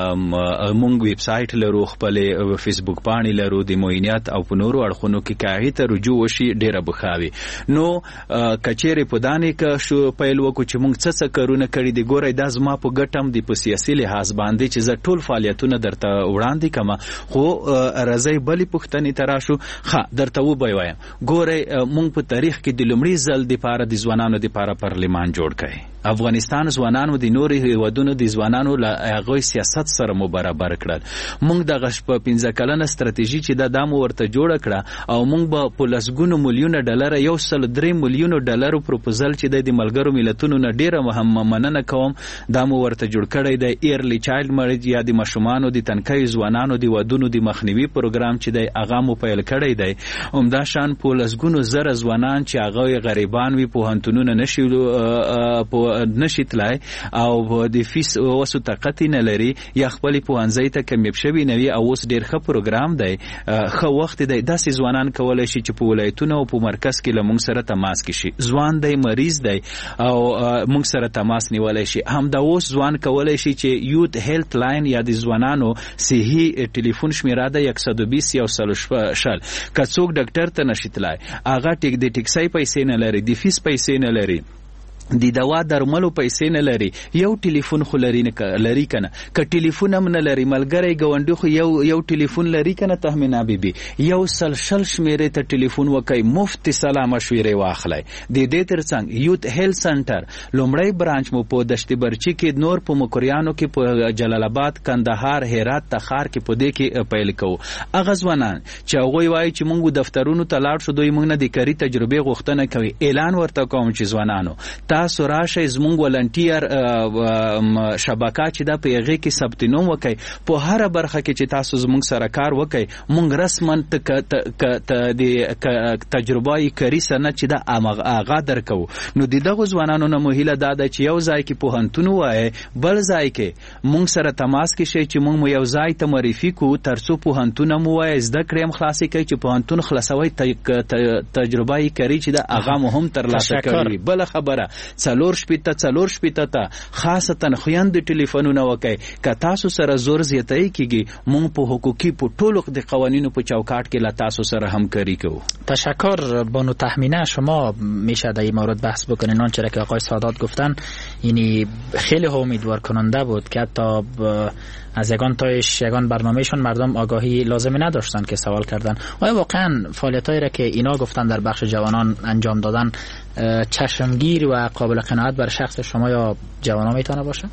مونږ ویب سایټ لرو، خپل فیسبوک باندې لرو د معینیت او په نورو اړخونو کې کاغی ته رجوع وشي ډیره بخاوي. نو کچېره په دانې کې شو پیل وکړو چې مونږ څه څه کارونه کړی دي. ګورئ دا زما په ګټم دی په سیاسي لحاظ باندې چې زه ټول فعالیتونه درته وړاندې کما، خو راځي بلې پښتنې تراشو ښه درته وبایم. ګورئ مونږ په تاریخ کې د لومړي ځل د پاره د ځوانانو د پاره پارلمان جوړ کړي. افغانستان ځوانانو د نوري هیوادونو د ځوانانو له هغه سیاست سره مو برابر کړل. مونږ د غش په پنځه کلنه ستراتیژي چې د دامو ورته جوړ کړه او مونږ به په لسګونو میلیونه ډالر یو سل درې میلیونه ډالر پروپوزل چې د ملګرو ملتونو نه ډیره مهم مننه کوم دامو ورته جوړ کړی د ایرلی چایلډ مریج یا د ماشومانو د تنکۍ ځوانانو د ودونو د مخنیوي پروګرام چې د هغه مو پیل کړی دی. همدا شان په لسګونو زره ځوانان چې هغه غریبان وي په هنتونونه نشي په نشي تلای او د فیس وسو طاقت نه لري یا خپل پوهنځي ته کمیب شوی نوي او اوس ډیر ښه پروګرام دی. خو وخت دی داسې ځوانان کولای شي چې په ولایتونو او په مرکز کې لمون سره تماس کې شي. ځوان دی مریض دی او مونږ سره تماس نیولای شي. هم دا اوس ځوان کولای شي چې یوت هیلث لاین یا د ځوانانو صحي ټلیفون شمیره ده یک سل و بیست یو سل شل. که څوک ډاکټر ته نشي تلای، هغه ټیک د ټیکسي پیسې نه لري، د فیس پیسې نه لري، د دوا درملو پیسې نه لري، یو ټلیفون خو لري نه لري کنه. که ټلیفون هم نه لري ملګری ګوندې خو یو یو ټلیفون لري کنه. تهمینا بیبي یو سل شل شمیرې ته ټلیفون وکای، مفت سلام مشورې واخلای. د دې ترڅنګ یوت هیلث سنټر لومړی برانچ مو په دشت برچی کې، نور په مکریانو کې، په جلال آباد، کندهار، هرات، تخار کې په دې کې پیل کوو. هغه ځوانان چې هغه وایي چې موږ دفترونو ته لاړ شو دوی موږ نه د کاري تجربه غوښتنه کوي، اعلان ورته کوم چې ځوانانو تاسو راشئ زموږ ولنټیر شبکه چې دا په هغې کې ثبت نوم وکئ، په هره برخه کې چې تاسو زموږ سره کار وکئ موږ رسما د تجربه کاري سند چې دا هغه درکوو. نو د دغو ځوانانو نه مو هیله دا ده چې یو ځای کې پوهنتون ووایئ، بل ځای کې موږ سره تماس کې شئ چې موږ مو یو ځای ته معرفي کړو تر څو پوهنتون هم ووایئ، زده کړې هم خلاصې کوي چې پوهنتون خلاصوئ تجربه کاري چې دا هغه مو هم ترلاسه کړي. بله خبره څلور شپېته څلور شپېته ته خاصتا خویندې ټلیفونونه وکئ. که تاسو سره زور زیاتی کیږي موږ په حقوقي په ټولو د قوانینو په چوکاټ کې له تاسو سره همکاری کوو. تشکر بانو تهمینه. شما میشه در این مورد بحث بکنین. آنچه که آقای سادات گفتن یعنی خیلی امیدوار کننده بود که حتی از یگان تایش یگان برنامهشون مردم آگاهی لازمی نداشتن که سوال کردن. آیا واقعا فعالیتایی را که اینا گفتن در بخش جوانان انجام دادن چشمگیر و قابل قناعت بر شخص شما یا جوانان میتونه باشه؟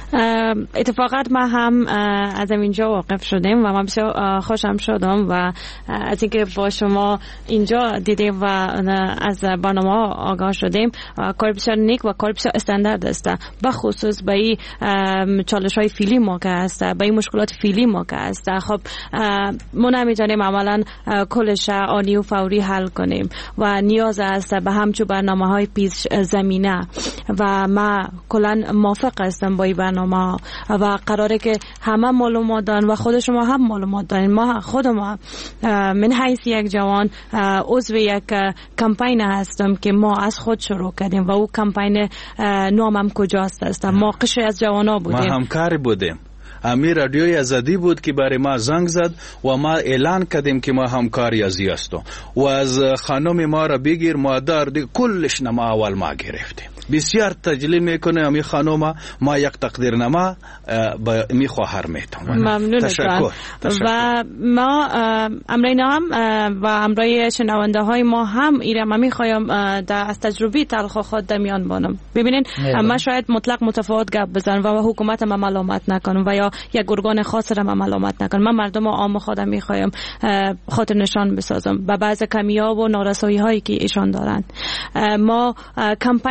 اتفاقا ما هم از اینجا واقف شدیم و من بسیار خوشم شدم و از اینکه با شما اینجا دیدیم و از برنامه آگاه شدیم. کار بسیار نیک و کار بسیار استاندارد است، بخصوص به این چالش های فیلی ما که است، به این مشکلات فیلی ما که است. خب ما نمی‌تونیم عملا کلش آنی و فوری حل کنیم و نیاز است به همچون برنامه های پیش زمینه و ما کلا موافق هستم با این برنامه و قراره که همه معلومات دارن و خود شما هم معلومات دارین. ما خود ما من حیث یک جوان عضو یک کمپین هستم که ما از خود شروع کردیم و او کمپین نامم کجاست است. ما قشری از جوانا بودیم، ما همکار بودیم. امی رادیوی آزادی بود که برای ما زنگ زد و ما اعلان کردیم که ما همکاری ازی هستیم و از خانم ما را بگیر مادر دی کلش نما اول ما گرفتیم. بسیار تجلیل میکنه امی خانم، ما یک تقدیرنامه به می خواهر میتونم. ممنون. تشکر. تشکر. و ما امرای نام و امرای شنونده های ما هم ایره ما میخوایم از تجربی تلخ خود دمیان بانم. ببینین ما شاید مطلق متفاوت گپ بزنم و حکومت ما ملامت نکنم و یا یک ارگان خاص را ما ملامت نکنم. من مردم عام خودم میخوایم خاطر نشان بسازم با بعض کمیاب و نارسایی هایی که ایشان دارند. ما کمپین را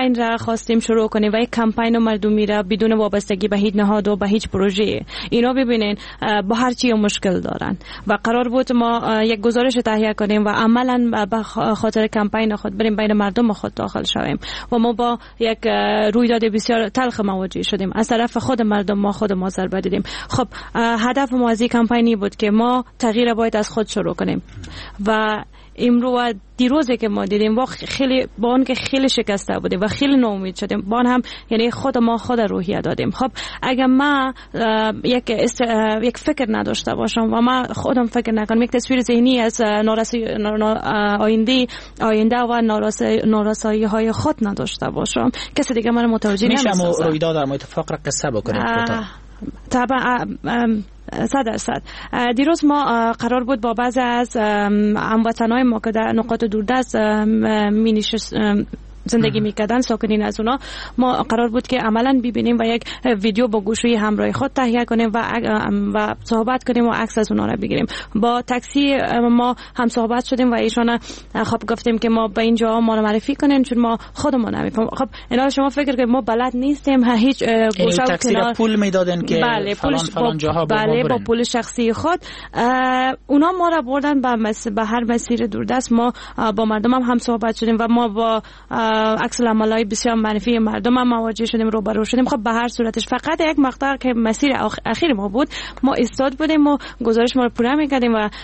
خواستیم شروع کنیم و یک کمپین مردمی را بدون وابستگی به هیچ نهاد و به هیچ پروژه، اینا ببینین با هر چی مشکل دارن و قرار بود ما یک گزارش تهیه کنیم و عملا به خاطر کمپین خود بریم بین مردم خود داخل شویم و ما با یک رویداد بسیار تلخ مواجه شدیم. از طرف خود مردم ما خود ما ضربه دیدیم. خب هدف ما از این کمپینی بود که ما تغییر باید از خود شروع کنیم و امروز دیروزی که ما دیدیم با خیلی با اون که خیلی شکسته بودیم و خیلی ناامید شدیم، با هم یعنی خود ما خود روحیه دادیم. خب اگر ما یک است... یک فکر نداشته باشم و ما خودم فکر نکنم، یک تصویر ذهنی از نارسی آینده آینده و نارسایی های خود نداشته باشم، کسی دیگه من متوجه نمیشه. میشه رویداد در اتفاق را قصه بکنید کوتاه؟ طبعا صد درصد. دیروز ما قرار بود با بعضی از هموطنهای ما که در نقاط دوردست می زندگی میکردن، ساکنین از اونا، ما قرار بود که عملا ببینیم و یک ویدیو با گوشوی همراه خود تهیه کنیم و و صحبت کنیم و عکس از اونا را بگیریم. با تاکسی ما هم صحبت شدیم و ایشون خب گفتیم که ما به اینجا ما رو معرفی کنین چون ما خودمون نمیفهمیم. خب اینا شما فکر کنید ما بلد نیستیم، هیچ گوشه و کنار پول میدادن که بله فلان فلان جاها بله با پول شخصی خود اونا ما را بردن به مس... به هر مسیر دوردست. ما با مردم هم, هم صحبت شدیم و ما با عکس العملای بسیار منفی مردم هم مواجه شدیم، روبرو شدیم. خب به هر صورتش فقط یک مقطع که مسیر اخیر ما بود، ما استاد بودیم و گزارش ما رو پوره میکردیم و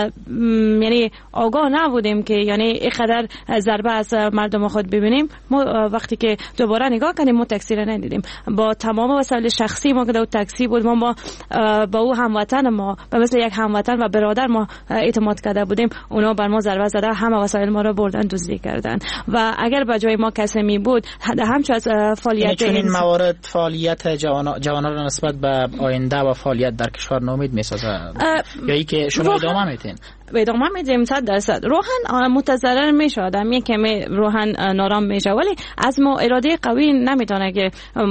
یعنی آگاه نبودیم که یعنی اینقدر ضربه از مردم خود ببینیم. ما وقتی که دوباره نگاه کردیم ما تاکسی رو ندیدیم. با تمام وسایل شخصی ما که دو تاکسی بود، ما با با او هموطن ما به مثل یک هموطن و برادر ما اعتماد کرده بودیم، اونا بر ما ضربه زده، همه وسایل ما رو بردن دزدی کردن. و اگر به جای ما کسی می بود همچون از فعالیت یعنی این موارد فعالیت جوانان جوانان را نسبت به آینده و فعالیت در کشور ناامید میسازه یا ای که شما ادامه میتین؟ ادامه میدیم صد درصد. روحن متضرر میشه، آدم یک کمی روحن نارام میشه، ولی از ما اراده قوی نمیتونه که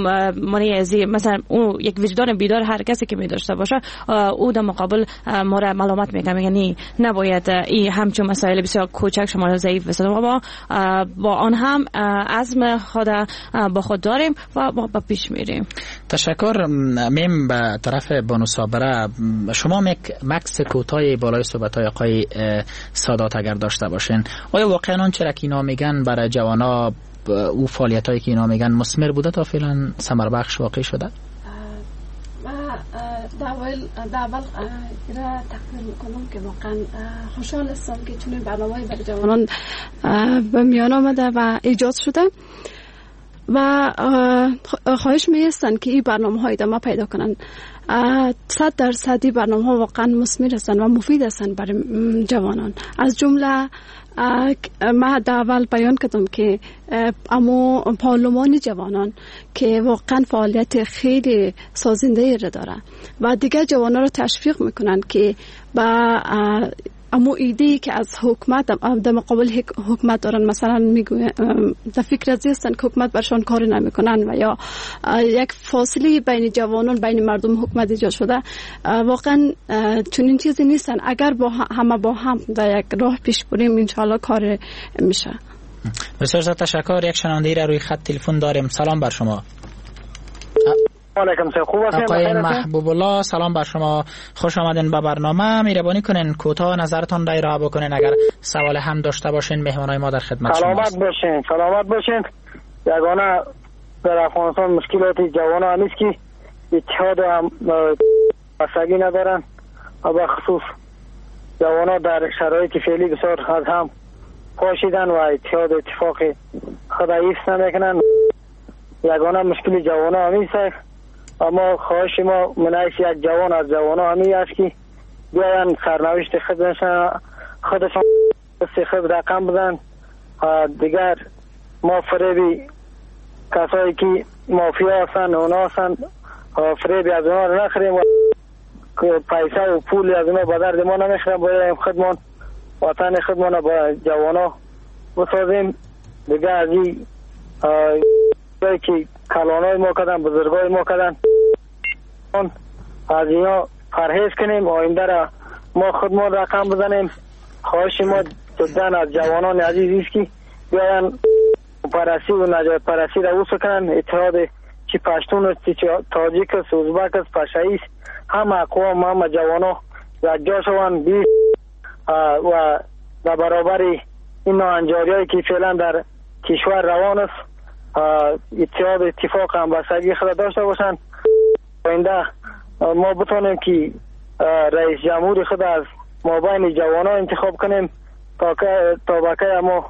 مریضی مثلا او یک وجدان بیدار هر کسی که میداشته باشه او در مقابل ما را ملامت میکنه، یعنی نباید این همچون مسائل بسیار کوچک شما را ضعیف بسازیم. ما با آن هم عزم خود با خود داریم و با پیش میریم. تشکر. میم به طرف بانو صابره، شما مکس کوتاه بالای صحبت‌های آقای سادات اگر داشته باشین، آیا واقعا آن چرا که اینا میگن برای جوانا او فعالیتایی که اینا میگن مثمر بوده تا فعلا ثمر بخش واقع شده؟ در اول در اول را تقدیر میکنم که واقعا خوشحال هستم که چنین برنامه‌ای برای جوانان به میان آمده و ایجاد شده و خواهش می‌هستن که این برنامه‌ها ادامه پیدا کنن. صد درصدی برنامه‌ها واقعا مثمر هستند و مفید هستند برای جوانان. از جمله ما در اول بیان کردم که اما پارلمان جوانان که واقعا فعالیت خیلی سازنده را داره و دیگه جوانان رو تشویق میکنن که با اما ایده که از حکومت در مقابل حکومت دارن، مثلا میگوین در فکر از هستن که حکومت برشان کاری نمیکنن و یا یک فاصله بین جوانان بین مردم حکومت ایجاد شده، واقعا چنین چیزی نیستن. اگر با همه با هم در یک راه پیش بریم انشاءالله کار میشه. بسیار زیاد تشکر. یک شنونده را روی خط تلفن داریم. سلام بر شما. علیکم سلام. خوب هستین؟ آقای محبوب الله سلام بر شما، خوش آمدین به برنامه. مهربانی کنین کوتاه نظرتان را ارائه بکنین، اگر سوال هم داشته باشین مهمانای ما در خدمت شما. سلامت باشین، سلامت باشین. یگانه در افغانستان مشکلات جوانان همیست که اتحاد هم بستگی ندارن و به خصوص جوانان در شرایط فعلی بسیار از هم پاشیدن و اتحاد اتفاق خود حفظ نمیکنن. یگانه مشکل جوانان همیست. اما خواهش ما منعیش یک جوان از جوانان همی است که بیاین سرنوشت خودشان خودشان خود رقم بدن. دیگر ما فریبی کسایی که مافیا هستن اونا هستن فریبی از اونا رو نخریم و پیسه و پول از اونا به درد ما نمیخوریم. باید خودمان وطن خودمان با جوانا بسازیم. دیگر از این که کلانای ما کردن بزرگای ما کردن از اینا پرهیز کنیم، آینده را ما خودمان رقم بزنیم. خواهش ما جدا از جوانان عزیز است که بیاین پرستی و نجات پرستی را وسکنن. اتحاد چی پشتون است، چی تاجیک است، ازبک است، پشایی است، همه اقوام همه جوانا یکجا شوند بیست و در برابر این ناهنجاری هایی که فعلا در کشور روان است اتحاد اتفاق همبستگی خود داشته باشند. آینده ما بتونیم که رئیس جمهور خود از مابین جوانا انتخاب کنیم تا که تا بقیه ما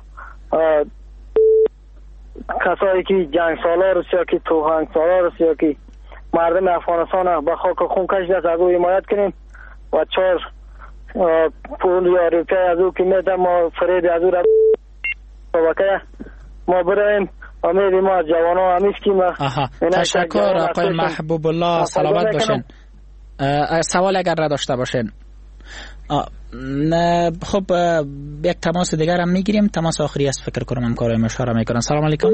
کسایی که جنگ سالار است یا که توهنگ سالار است یا که مردم افغانستان به خاک خون کشیده است از او حمایت کنیم و چهار پول یا روپیه از او که میده ما فرید از او را تا بقیه ما براییم. امید ما از جوانا همیش کیم. تشکر آقای محبوب الله، سلامت باشین. سوال اگر را داشته باشین. خب یک تماس دیگر هم میگیریم. تماس آخری است فکر کنم همکارای مشوره میکنن. سلام علیکم.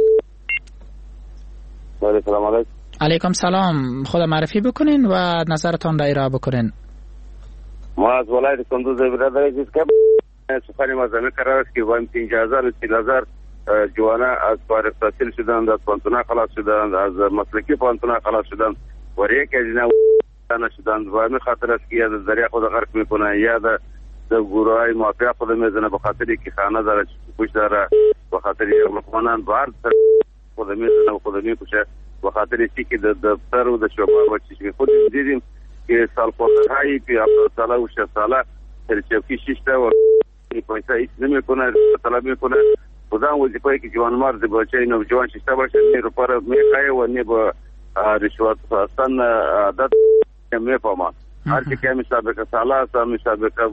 سلام علیکم. علیکم سلام. خود معرفی بکنین و نظرتان را ارائه بکنین. ما از ولایت کندوز برادر عزیز که سخنی مزمه قرار است که با این پنج هزار و چهل هزار جوانه از فارغ التحصیل شدند، از پانتونا خلاص شدند، از مسلکی پانتونا خلاص شدند و یک هزینه نشدند و همین خاطر است که یا در دریا خود غرق میکنه یا در گروه های مافیا خود میزنه به خاطری که خانه داره پوش داره به خاطری مقمانان بار خود میزنه و خود میکشه به خاطری چی که در دفتر و در شعبه و چشمی خود دیدیم که سال خودهایی پی هفتاد ساله و شصت ساله در چوکی شیشته و پیسه ایچ نمیکنه طلب میکنه خودم وظیفه‌ای که جوان مرد باشه اینو جوان شیشته باشه نی رو پر میخواه و نی با رشوت خواستن عادت میفهمه. هر کی که مسابقه ساله است مسابقه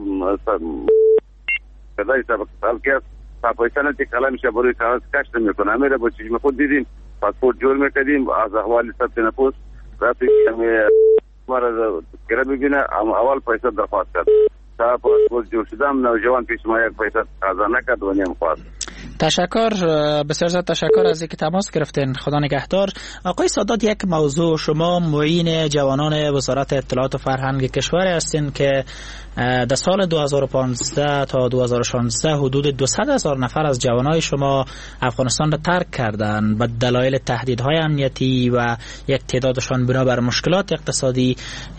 کدای سابقه سال که تا پیسه نه کلام میشه برای کاغذ کش نمیکنه. میره با چیزی خود دیدیم پاسپورت جور میکردیم از احوال ثبت نفوس رفتی که مرا کرا ببینه اول پیسه درخواست کرد تا پاسپورت جور شدم نوجوان پیش ما یک پیسه قضا نکرد و نیم خواست. تشکر، بسیار زیاد تشکر از اینکه تماس گرفتین. خدا نگهدار. آقای سادات، یک موضوع، شما معین جوانان وزارت اطلاعات و فرهنگ کشور هستین که در سال دو هزار و پانزده تا دو هزار و شانزده حدود دویست هزار نفر از جوانای شما افغانستان را ترک کردند به دلایل تهدیدهای امنیتی و یک تعدادشان بنابر مشکلات اقتصادی.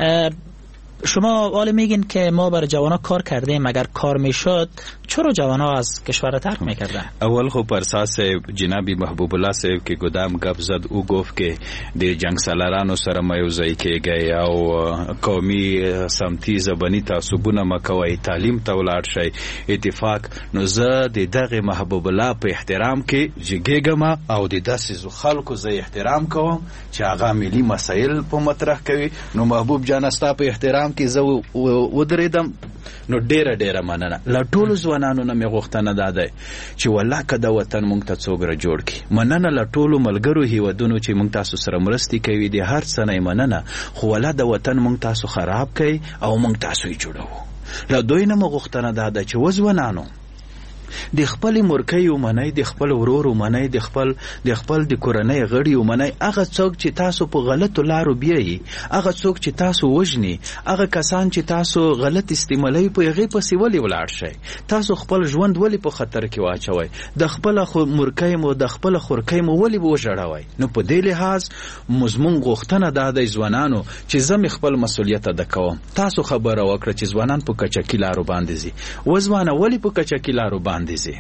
شما حالا میگین که ما بر جوانا کار کردیم، اگر کار میشد چرا جوانا از کشور ترک میکردن؟ اول خب پر اساس جناب محبوب الله صاحب که گدام گپ زد او گفت که د جنگ سالارانو سره مایوځای کېږي او قومي سمتي زبانی تعصبونه مکوي، تعلیم ته ولاړ شي، اتفاق. نو زه د دغه محبوب الله په احترام کې جګېږم او د داسې خلکو زه احترام کوم چې هغه ملي مسایل په مطرح کوي. نو محبوب جان ستا په احترام کې زه ودرېدم. نو ډیره ډیره مننه. لا ټولو ځوانانو نه مې غوښتنه ده ده چې والله که د وطن مونږ ته څوک را جوړ کړي. مننه له ټولو ملګرو هیوادونو چې مونږ تاسو سره مرستې کوي، د هر څه نه مننه، خو والله د وطن مونږ تاسو خراب کوي او مونږ تاسو یې جوړوو. له دوی نه مې غوښتنه ده ده چې وځوانانو د خپل مورکۍ ومنئ، د خپل ورور ومنئ، د خپل د خپل د کورنۍ غړي ومنئ. هغه څوک چې تاسو په غلطو لارو بیایي، هغه څوک چې تاسو وژني، هغه کسان چې تاسو غلط استعمالوي، په هغې پسې ولې ولاړ شئ؟ تاسو خپل ژوند ولې په خطر کې واچوئ؟ د خپله مورکۍ مو د خپله خورکۍ مو ولې وژړوئ؟ نو په دې لحاظ زموږ غوښتنه دا دی ځوانانو چې زه مې خپل مسؤلیت ادا کوم. تاسو خبره وکړه چې ځوانان په کچکي لارو باندې ځي. وځوانه ولې په کچکي لارو باندې ځي؟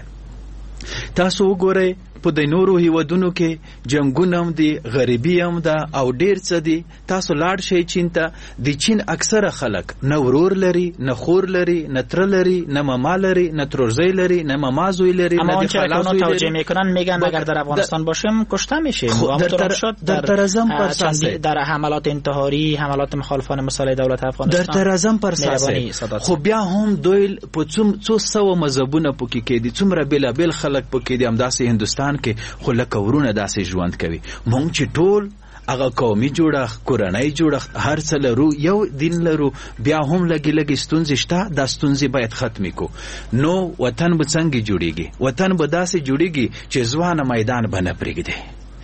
تاسو وګورئ په د نورو هیوادونو کې جنگونه هم دي، غریبي هم ده او ډیر څه دي. تاسو لاړ شئ چین ته، د چین اکثره خلک نه ورور لري، نه خور لري، نه تره لري، نه ماما لري، نه ترورزی لري، نه ماما زوی لري، نه د خالا زوی لري. اما توجیه میکنن میگن اگر در افغانستان باشیم کشته میشیم. در ترازم پرساسه، در حملات انتحاری، حملات مخالفان مصالح دولت افغانستان در ترازم پرساسه. خو بیا هم دوی په څو سو مذهبونه پکې کې دي، څومره بېلابېل خلک پکې دي، همداسې هندوستان کې خو لکه ورونه داسې ژوند کوي. مونږ چې ټول هغه قومي جوړښت، کورنۍ جوړښت، هر څه لرو، یو دین لرو، بیا هم لږې لږې ستونزې شته. دا ستونزې باید ختمې کړو. نو وطن به څنګه جوړېږي؟ وطن به داسې جوړېږي چې ځوانه میدان به نه پرېږدي،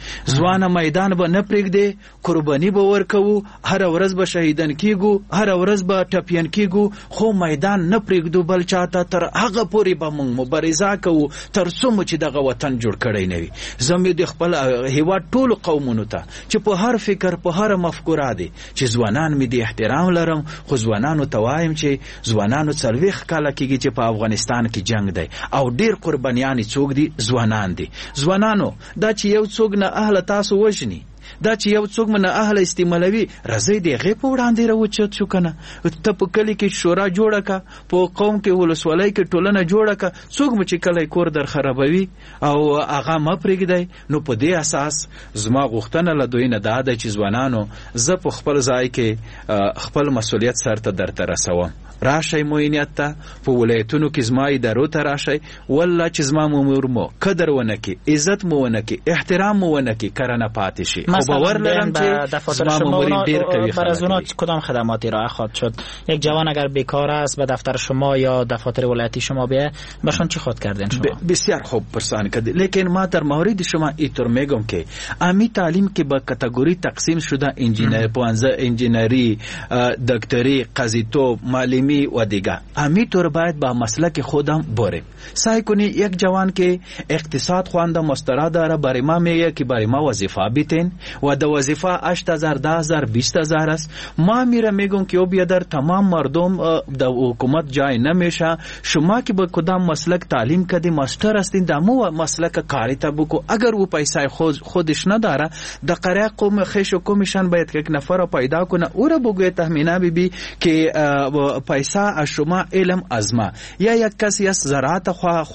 ځوان میدان به نه پرېږدي، قرباني به ورکوو، هر ورځ به شهیدان کیږو، هر ورځ به ټپیان کیږو، خو میدان نه پرېږدو بل چاته، تر هغه پورې به موږ مبارزه کوو تر څو مو چې دغه وطن جوړ کړی نه وي. زه مې د خپل هیواد ټولو قومونو ته چې په هر فکر په هر مفکوره دي چې ځوانان مې د احترام لرم، خو ځوانانو ته وایم چې ځوانانو څلوېښت کاله کېږي چې په افغانستان کې جنگ دی او ډېر قربانیان څوک دي؟ ځوانان دي. ځوانانو دا چې یو څوک نه اهله تاسو وژني، دا چې یو څوک منه اهل استعمالوي، راځي د هغې په وړاندې راوچت شو که نه. ته په کلي کې شورا جوړه که، په قوم کې ولسوالۍ کې ټولنه جوړه که، څوک مو چې کلی کور در خرابوي او هغه مه پرېږدئ. نو په دې اساس زما غوښتنه له دوی نه دا ده چې ځوانانو زه په خپل ځای کې خپل مسؤلیت سرته درته رسوم. راشئ معاینت ته، په ولایتونو کې زما ادارو ته راشئ، والله چې زما مامور مو قدر ونه کړي، عزت مو ونه کړي، احترام مو ونه کړي، کرنه پاتې شي. خو باور لرم چې زما مامورین ډېر قوي خلک از اونا کدام خدماتی راه خواهد شد؟ یک جوان اگر بیکار است به دفتر شما یا دفتر ولایتی شما بیه، بهشون چی خود کردین شما؟ بسیار خوب پرسان کردی، لیکن ما در مورد شما اینطور میگم که امی تعلیم که به کاتگوری تقسیم شده، انجینر، پوانزه انجینری، دکتری، قضیتوب، معلمی و دیگه، امی طور باید با مسلک خودم بریم. سعی کنی یک جوان که اقتصاد خوانده مسترا داره برای ما میگه که برای ما وظیفه بیتین و دو وظیفه هشت هزار، ده هزار، بیست هزار است. ما میره میگم که او بیادر تمام مردم در حکومت جای نمیشه. شما که با کدام مسلک تعلیم کردی ماستر هستین، دمو مسلک کاری تا بکو. اگر او پیسه خود خودش نداره، در قریه قوم خیش و قومشان باید که یک نفر را پیدا کنه، او را بگوی تخمینه بی بی که پیسه از شما علم از ما، یا یک کسی از زراعت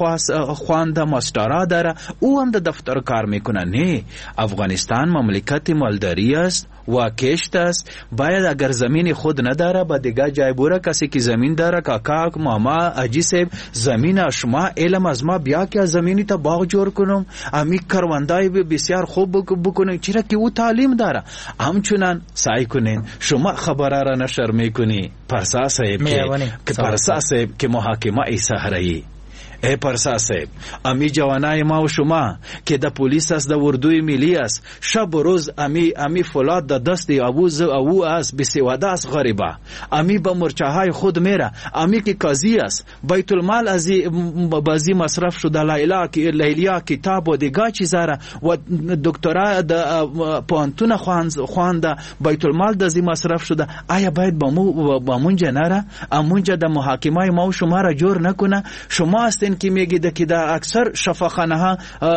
خوانده ماسترا داره، او هم در دفتر کار میکنه. نه، افغانستان مملکت مالداری است و کشت است. باید اگر زمین خود نداره با دیگه جای بوره، کسی که زمین داره، کاکا، ماما، اجی صاحب، زمین شما علم از ما بیا که زمینی تا باغ جور کنم، امی کروندای بسیار خوب بکنیم، چرا که او تعلیم داره. همچنان سعی کنین شما خبره را نشر میکنی پرسا صاحب که پرسا صاحب که محاکمه ای سهرهی. ای پرسا صاحب، امی جوانای ما و شما که د پولیس است، د اردوی ملی است، شب و روز امی امی فولاد د دست ابوز او است، بسواده است، غریبه. امی با مرچه های خود میره، امی که قاضی است، بیت المال از بازی مصرف شده، لیلا لیلیا کتاب و دیگه چیزا و دکترا د پانتون خوانده، بیت المال د زی مصرف شده. آیا باید با مو با مونجا نره؟ امونجا د محاکمه ما و شما را جور نکنه؟ شما است که میگید که در اکثر شفاخانه ها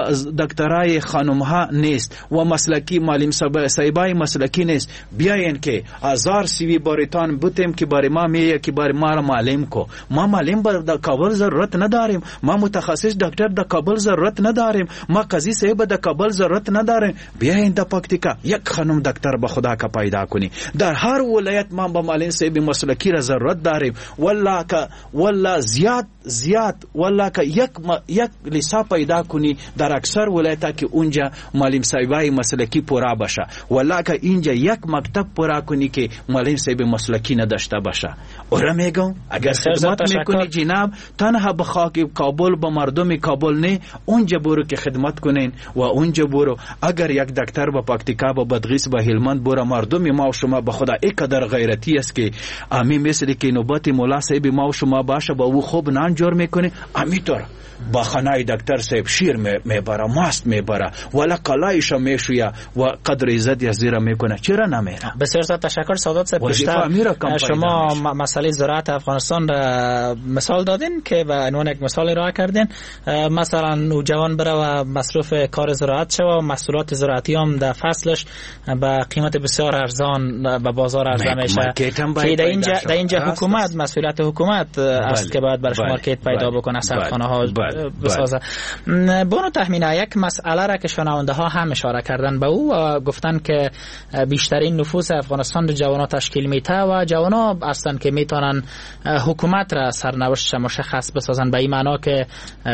دکترای خانم ها نیست و مسلکی معلم صاحبای مسلکی نیست. بیاین که هزار سیوی باریتان بودیم که برای ما میگه که برای ما را معلم کو. ما معلم در کابل ضرورت نداریم، ما متخصص دکتر در کابل ضرورت نداریم، ما قاضی صاحب در کابل ضرورت نداریم. بیاین در پکتیکا یک خانم دکتر به خدا کا پیدا کنی. در هر ولایت ما با معلم صاحب مسلکی را ضرورت داریم. والله که والله زیاد زیاد والله که یک یک لیسا پیدا کنی در اکثر ولایت‌ها که اونجا معلم صاحبای مسلکی پورا باشه، والله که اینجا یک مکتب پورا کنی که معلم صاحب مسلکی نداشته باشه. اور میگم اگر خدمت میکنی جناب، تنها به خاک کابل با مردم کابل نه، اونجا برو که خدمت کنین و اونجا برو. اگر یک دکتر با پکتیکا با بدغیس با هلمند برو، مردم ما و شما به خدا اینقدر غیرتی است که امی مثل که نوبت مولا صاحب ما و شما باشه با او خوب نان جور میکنه، امیطور با خانه دکتر صاحب شیر میبره، ماست میبره، ولی قلایش میشویه و قدر عزت از زیرا میکنه. چرا نمیره؟ بسیار زیاد تشکر سعادت صاحب. بیشتر شما مسئله زراعت افغانستان را مثال دادین که به عنوان یک مثال ارائه کردین. مثلا نوجوان بره و مصروف کار زراعت شوه و محصولات زراعتی هم در فصلش به قیمت بسیار ارزان به بازار عرضه میشه، که در اینجا در اینجا حکومت مسئولیت حکومت است که باید برش مارکت پیدا بکنه، سرخانه ها بسازه. بونو تخمینه یک مسئله را که شنونده ها هم اشاره کردن به او و گفتن که بیشترین نفوس افغانستان در جوانان تشکیل میته و جوانان هستند که میتونن حکومت را سرنوشت مشخص بسازن، به این معنا که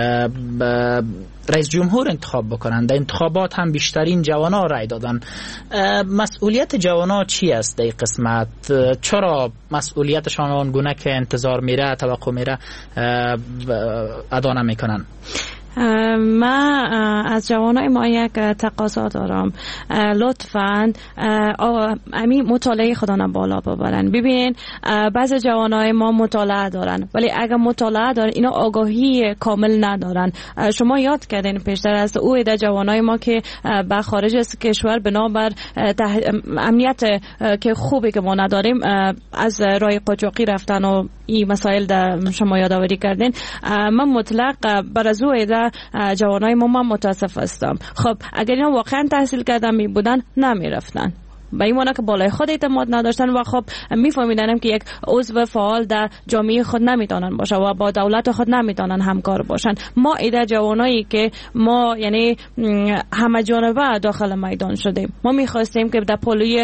رئیس جمهور انتخاب بکنن. در انتخابات هم بیشترین جوانان رای دادن. مسئولیت جوانان چی است در این قسمت؟ چرا مسئولیتشان آنگونه که انتظار میره، توقع میره ادا نمیکنن؟ من از جوانای ما یک تقاضا دارم، لطفاً امی مطالعه خودانه بالا ببرن. ببین بعضی جوانای ما مطالعه دارن ولی اگر مطالعه دارن اینا آگاهی کامل ندارن. شما یاد کردین پیشتر از او ایده جوانای ما که به خارج از کشور بنابر امنیت که خوبی که ما نداریم از راه قاچاقی رفتن و این مسائل در شما یادآوری کردین. من مطلق بر از او ایده جوانای ما من متاسف هستم. خب اگر اینا واقعا تحصیل کردن می بودن نمی رفتن، به این معنی که بالای خود اعتماد نداشتن و خب میفهمیدن که یک عضو فعال در جامعه خود نمیتونن باشه و با دولت خود نمیتونن همکار باشن. ما ایده جوانایی که ما یعنی همه جانبه داخل میدان شدیم، ما میخواستیم که در پلوی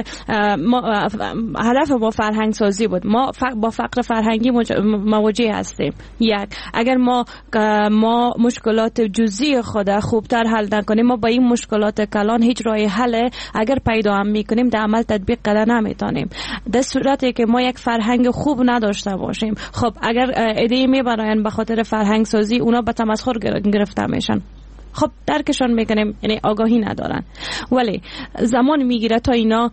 هدف ما فرهنگ سازی بود. ما با فقر فرهنگی مواجه هستیم. یک اگر ما ما مشکلات جزئی خود خوبتر حل نکنیم، ما با این مشکلات کلان هیچ راه حل اگر پیدا هم میکنیم عمل تطبیق کردن نمیتونیم. در صورتی که ما یک فرهنگ خوب نداشته باشیم، خب اگر ایده میبرن به خاطر فرهنگ سازی اونا به تمسخر گرفته میشن. خب درکشان میکنیم، یعنی آگاهی ندارن. ولی زمان میگیره تا اینا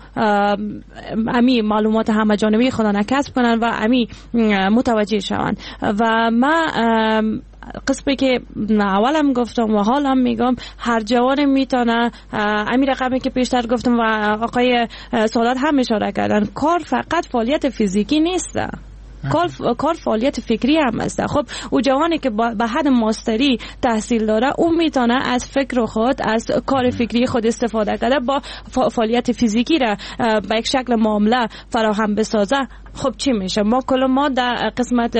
امی معلومات همه جانبی خدا نکسب کنن و امی متوجه شون. و من قسمی که اولم گفتم و حالم میگم، هر جوان میتونه امیر رقمی که پیشتر گفتم و آقای سعادت هم اشاره کردن، کار فقط فعالیت فیزیکی نیست، کار کار فعالیت فکری هم است. خب او جوانی که به حد ماستری تحصیل داره، اون میتونه از فکر خود، از کار فکری خود استفاده کنه، با فعالیت فیزیکی را به یک شکل معامله فراهم بسازه. خب چی میشه؟ ما کل ما در قسمت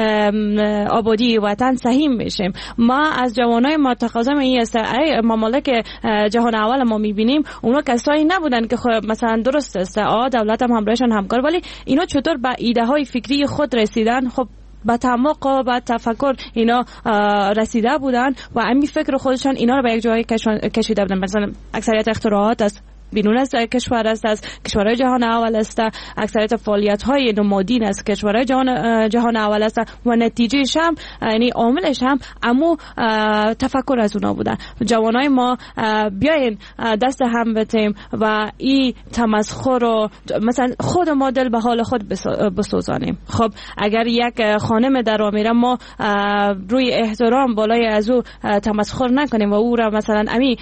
آبادی وطن سهیم میشیم. ما از جوانای ما تقاضا این است، ای ممالک جهان اول ما میبینیم اونا کسایی نبودن که خب مثلا درست است آ دولت هم همراهشان همکار، ولی اینا چطور به ایده های فکری خود رسیدن؟ خب با تعمق و با تفکر اینا رسیده بودن و امی فکر خودشان اینا رو به یک جای کشیده بودن. مثلا اکثریت اختراعات از بیرون از کشور است، از کشورهای جهان اول است، اکثریت فعالیت‌های نمادین از کشورهای جهان جهان اول است و نتیجهش هم یعنی عاملش هم امو تفکر از اونا بودن. جوانای ما بیاین دست هم بتیم و این تمسخر رو مثلا خود ما دل به حال خود بسوزانیم. خب اگر یک خانم در میره، ما روی احترام بالای از او تمسخر نکنیم و او را مثلا امی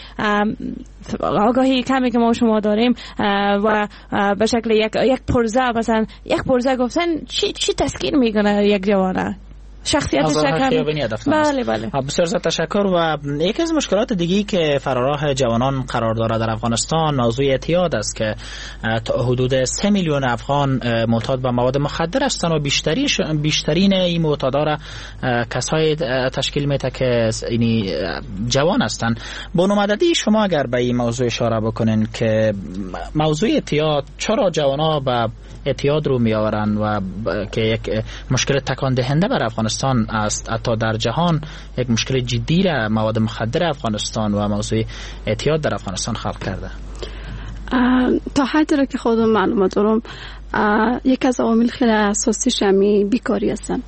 آگاهی کمی که ما شما داریم و به شکل یک یک پرزه، مثلا یک پرزه گفتن چی چی تسکین میکنه یک جوانه شخصیت شکر. بله بله بسیار زیاد تشکر. و یکی از مشکلات دیگی که فراراه جوانان قرار داره در افغانستان موضوع اعتیاد است که حدود سه میلیون افغان معتاد به مواد مخدر هستند و بیشتری بیشترین این معتادا را کسای تشکیل میده که اینی جوان هستند. بنومددی شما اگر به این موضوع اشاره بکنین که موضوع اعتیاد چرا جوانا به اعتیاد رو می آورن و که یک مشکل تکان دهنده بر افغانستان است، حتی در جهان یک مشکل جدی را مواد مخدر افغانستان و موضوع اعتیاد در افغانستان خلق کرده. تا حدی را که خودم معلومات دارم، یک از عوامل خیلی اساسی شمی بیکاری هستن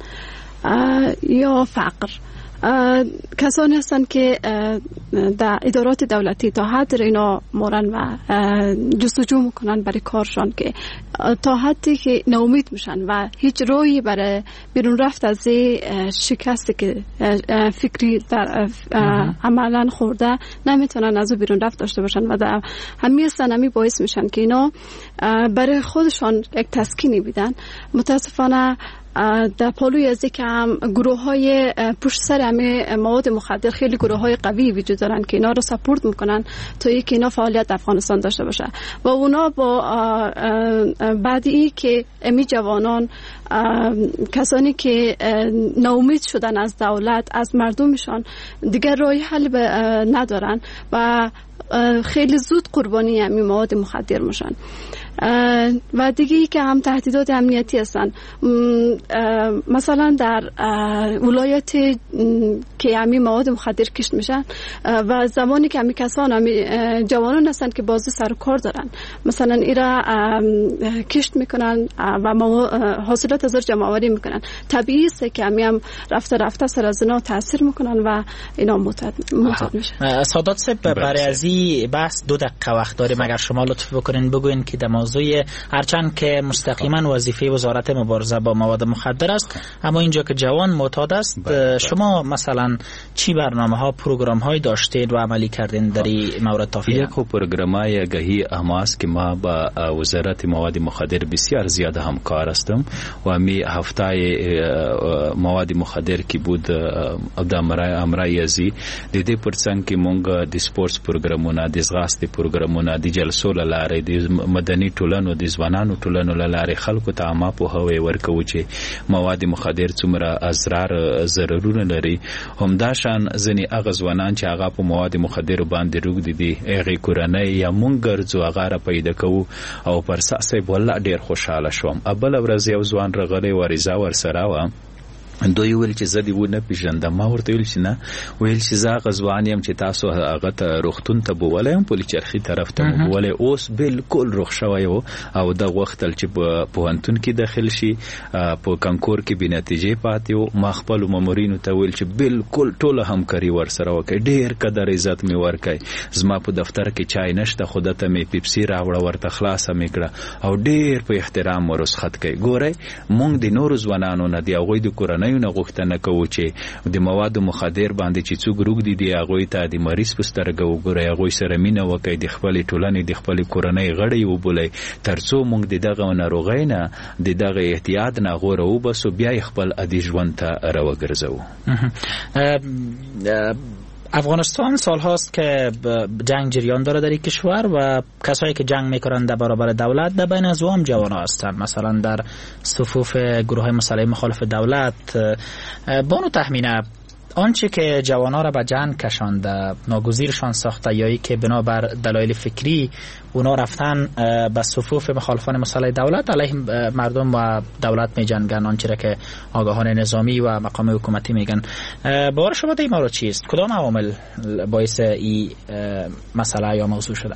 یا فقر. کسانی هستند که در ادارات دولتی تا حد اینا مورن و جستجو میکنن برای کارشان که تا حدی که ناامید میشن و هیچ راهی برای بیرون رفت از شکستی که فکری در عملا خورده نمیتونن از بیرون رفت داشته باشن و در همین سنمی باعث میشن که اینا برای خودشان یک تسکینی بیدن. متاسفانه در پالوی از که هم گروه های پشت سر همه مواد مخدر خیلی گروه های قوی وجود دارن که اینا رو سپورت میکنن تا اینکه اینا فعالیت در افغانستان داشته باشه و اونا با بعد ای که امی جوانان کسانی که ناامید شدن از دولت از مردمشان دیگر راه حل ندارن و خیلی زود قربانی همین مواد مخدر میشن. و دیگه که هم تهدیدات امنیتی هستن. مثلا در ولایت که همی مواد مخدر کشت میشن و زمانی که همی کسان همی جوانان هستن که بازی سر و کار دارن، مثلا ایرا کشت میکنن و حاصلات از جمع آوری میکنن، طبیعی است که همی هم رفته رفته سر از اینا تاثیر میکنن و اینا معتاد میشن. سادات صاحب برای ازی بحث دو دقیقه وقت داریم، اگر شما لطف بکنین بگوین که در موضوع هرچند که مستقیما وظیفه وزارت مبارزه با مواد مخدر است، اما اینجا که جوان معتاد است، بله. شما مثلا چی برنامه ها پروگرام های داشتید و عملی کردین در این مورد تافیه؟ یک پروگرام های گهی اهماست که ما با وزارت مواد مخدر بسیار زیاد همکار هستم و می هفته مواد مخدر کی بود د امرای ازي د دې پرڅنګ کې مونږ د سپورتس پروګرامونه، د ځغاستې پروګرامونه، د جلسو لاره، د مدني ټولنو، د ځوانانو ټولنو لاره خلکو ته عامه پوهاوی ورکوي چې مواد مخدر څومره اضرار ضررونه لري. همدا شان ځنې هغه ځوانان چې هغه په مواد مخدر باندې روږدي دي، هغه کورنۍ یا مونږ ګرځو هغه را پیدا کوو او پر اساس والله ډیر خوشاله شوم. ابل ورځ یو ځوان رغلې ورزا ور سره و دوی ویل چې زدي و نه پیژندم، ما ورته ویل چې نه، ویل چې زه غزوان یم چې تاسو هغه ته روختون ته بولایم پولیس چرخي طرف ته بولای، اوس بالکل روخ شوی او او د وختل چې په پوهنتون کې داخل شي په کانکور کې به نتیجې پاتې او ما خپل مامورینو ته ویل چې بالکل ټوله همکاري ورسره وکړي، ډیر قدر عزت می ورکړي، زما په دفتر کې چای نشته خود ته می پیپسي راوړه ورته خلاصه میکړه او ډیر په احترام ورسخت کوي. ګوره مونږ د نور ځوانانو نه دی هغه د کورنۍ نه غوښتنه کوو چې د مواد مخدر باندې چې څوک روږدي دي هغه ته د مریض په سترګه وګوري، هغه سره مینه وکړي، د خپل ټولنې د خپل کورنۍ غړي وبولي، ترڅو موږ د دغه ناروغۍ نه د دغه احتیاط نه غوړو وبسو بیا خپل عادي ژوند ته راوګرځو. افغانستان سال هاست که جنگ جریان داره در این کشور و کسایی که جنگ میکنن در برابر دولت در بین از هم جوان ها هستن، مثلا در صفوف گروه های مسلح مخالف دولت. بانو تخمینه آنچه که جوانها را به جنگ کشانده ناگزیرشان ساخته یا ای که بنابر دلایل فکری اونا رفتن به صفوف مخالفان مسلح دولت علیه مردم و دولت می جنگن، آنچه را که آگاهان نظامی و مقام حکومتی میگن. باور شما در این مورد چیست؟ کدام عوامل باعث این مسئله یا موضوع شده؟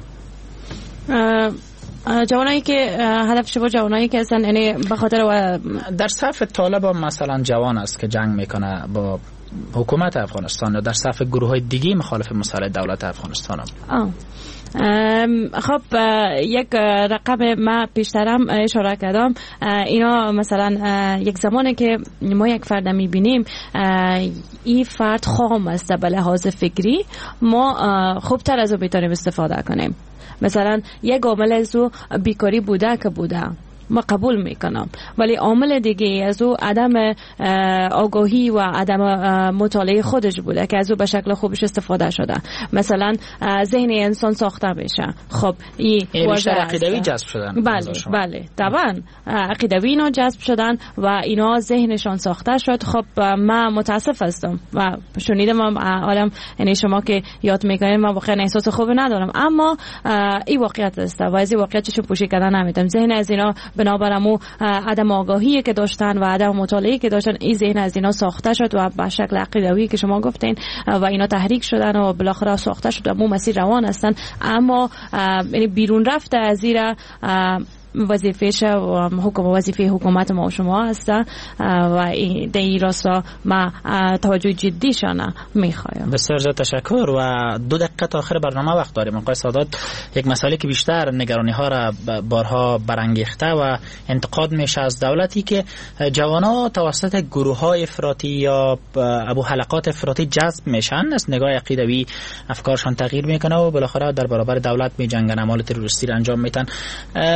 جوانایی که هدف شما جوانایی که هستن یعنی به خاطر و در صف طالب هم مثلا جوان است که جنگ میکنه با حکومت افغانستان یا در صف گروه های دیگه مخالف مسلح دولت افغانستان هم. خب یک رقم ما پیشترم اشاره کردم، اینا مثلا یک زمانی که ما یک فرد میبینیم این فرد خام است به لحاظ فکری، ما خوبتر از او میتونیم استفاده کنیم. مثلا یک عامل از او بیکاری بوده که بوده ما قبول میکنم، ولی عامل دیگه از او عدم آگاهی و عدم مطالعه خودش بوده که از او به شکل خوبش استفاده شده. مثلا ذهن انسان ساخته میشه. خب این بیشتر عقیدوی جذب شدن. بله بله طبعا عقیدوی اینا جذب شدن و اینا ذهنشان ساخته شد. خب من متاسف هستم و شنیدم عالم یعنی شما که یاد میکنید من واقعا احساس خوبی ندارم، اما این واقعیت است و از این واقعیت چه پوشی کردن نمیتونم. ذهن از اینا بنابرامو عدم آگاهی که داشتن و عدم مطالعه که داشتن این ذهن از اینا ساخته شد و به شکل عقیدوی که شما گفتین و اینا تحریک شدن و بالاخره ساخته شد و مو مسیر روان هستن، اما یعنی بیرون رفته از زیر وظیفهش و حکم وظیفه حکومت ما و شما هست و این در این راستا ما توجه جدیشانه میخوایم. بسیار زیاد تشکر و دو دقیقه تا آخر برنامه وقت داریم. آقای سادات، یک مسئله که بیشتر نگرانی ها را بارها برانگیخته و انتقاد میشه از دولتی که جوانا توسط گروه های افراطی یا ابو حلقات افراطی جذب میشن، از نگاه عقیدوی افکارشان تغییر میکنه و بالاخره در برابر دولت میجنگن، اعمال تروریستی را انجام میدن. چرا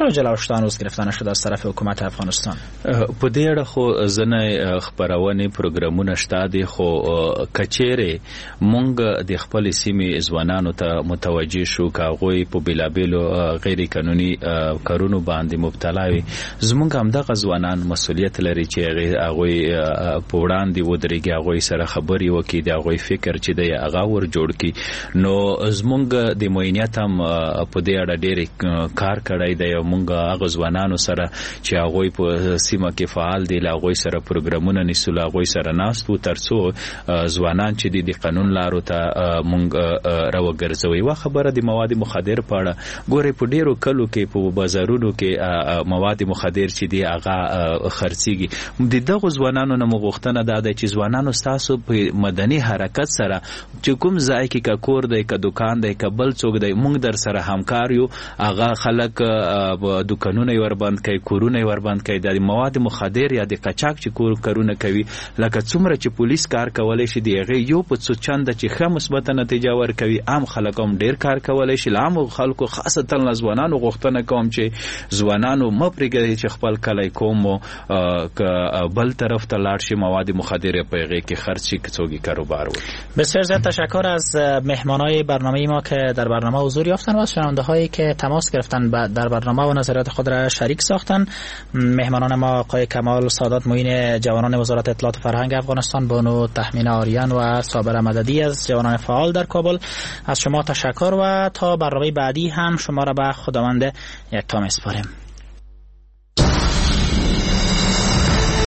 چرا جلوش هنوز گرفته نشده از طرف حکومت افغانستان؟ په دې اړه خو ځنه خبرونه پروګرامونه شته دي خو کچېره مونږ د خپل سیمې ځوانانو ته متوجه شو کاغوي په بلابلو غیر قانوني کارونو باندې مبتلا وي. زمونږ هم دغه ځوانان مسولیت لري چې هغه په وړاندې ودرېږي، هغه سره خبرې وکړي، د هغه فکر چې دی هغه ور جوړ کړي. نو زمونږ د موینیت هم په دې اړه ډېر کار کړی دی. مونږ هغه ځوانانو سره چې هغه په سیمه کې فعال دي، هغه سره پروګرامونه نیسول، هغه سره ناستو ترڅو ځوانان چې د قانون لارو ته مونږ راوګرځوي. وا خبره د مواد مخدر په اړه ګوري په ډیرو کلو کې په بازارونو کې مواد مخدر چې دی هغه خرڅيږي. د دغه ځوانانو نه مغوښتنه ده چې ځوانانو تاسو په مدني حرکت سره چې کوم ځای کې کا کور دی، کا دکان دی، کا بل څوک دی، مونږ در سره همکار یو. هغه خلک دکانونه ور بند کوي، کورونه ور بند کوي، د مواد مخدر یا د قاچاق چې کور کارونه کوي. لکه څومره چې پولیس کار کولای شي دی هغه یو په څو چنده چې ښه مثبت نتیجه ورکوي، عام خلک هم ډیر کار کولای شي. عام خلکو خاصتا ځوانانو غوښتنه کوم چې ځوانانو مپرګي چې خپل کلای کوم بل طرف ته لاړ شي، مواد مخدر په هغه کې خرڅي کڅوګي کاروبار وکړي. بسیار زیاد تشکر از مهمانای برنامه ما که در برنامه حضور یافتن و از شنونده هایی که تماس گرفتن در برنامه و نظریات خود را شریک ساختن. مهمانان ما آقای کمال سادات معین جوانان وزارت اطلاعات و فرهنگ افغانستان، بانو تحمین آریان و صابر مددی از جوانان فعال در کابل، از شما تشکر و تا برنامه بعدی هم شما را به خداوند یکتا می‌سپاریم.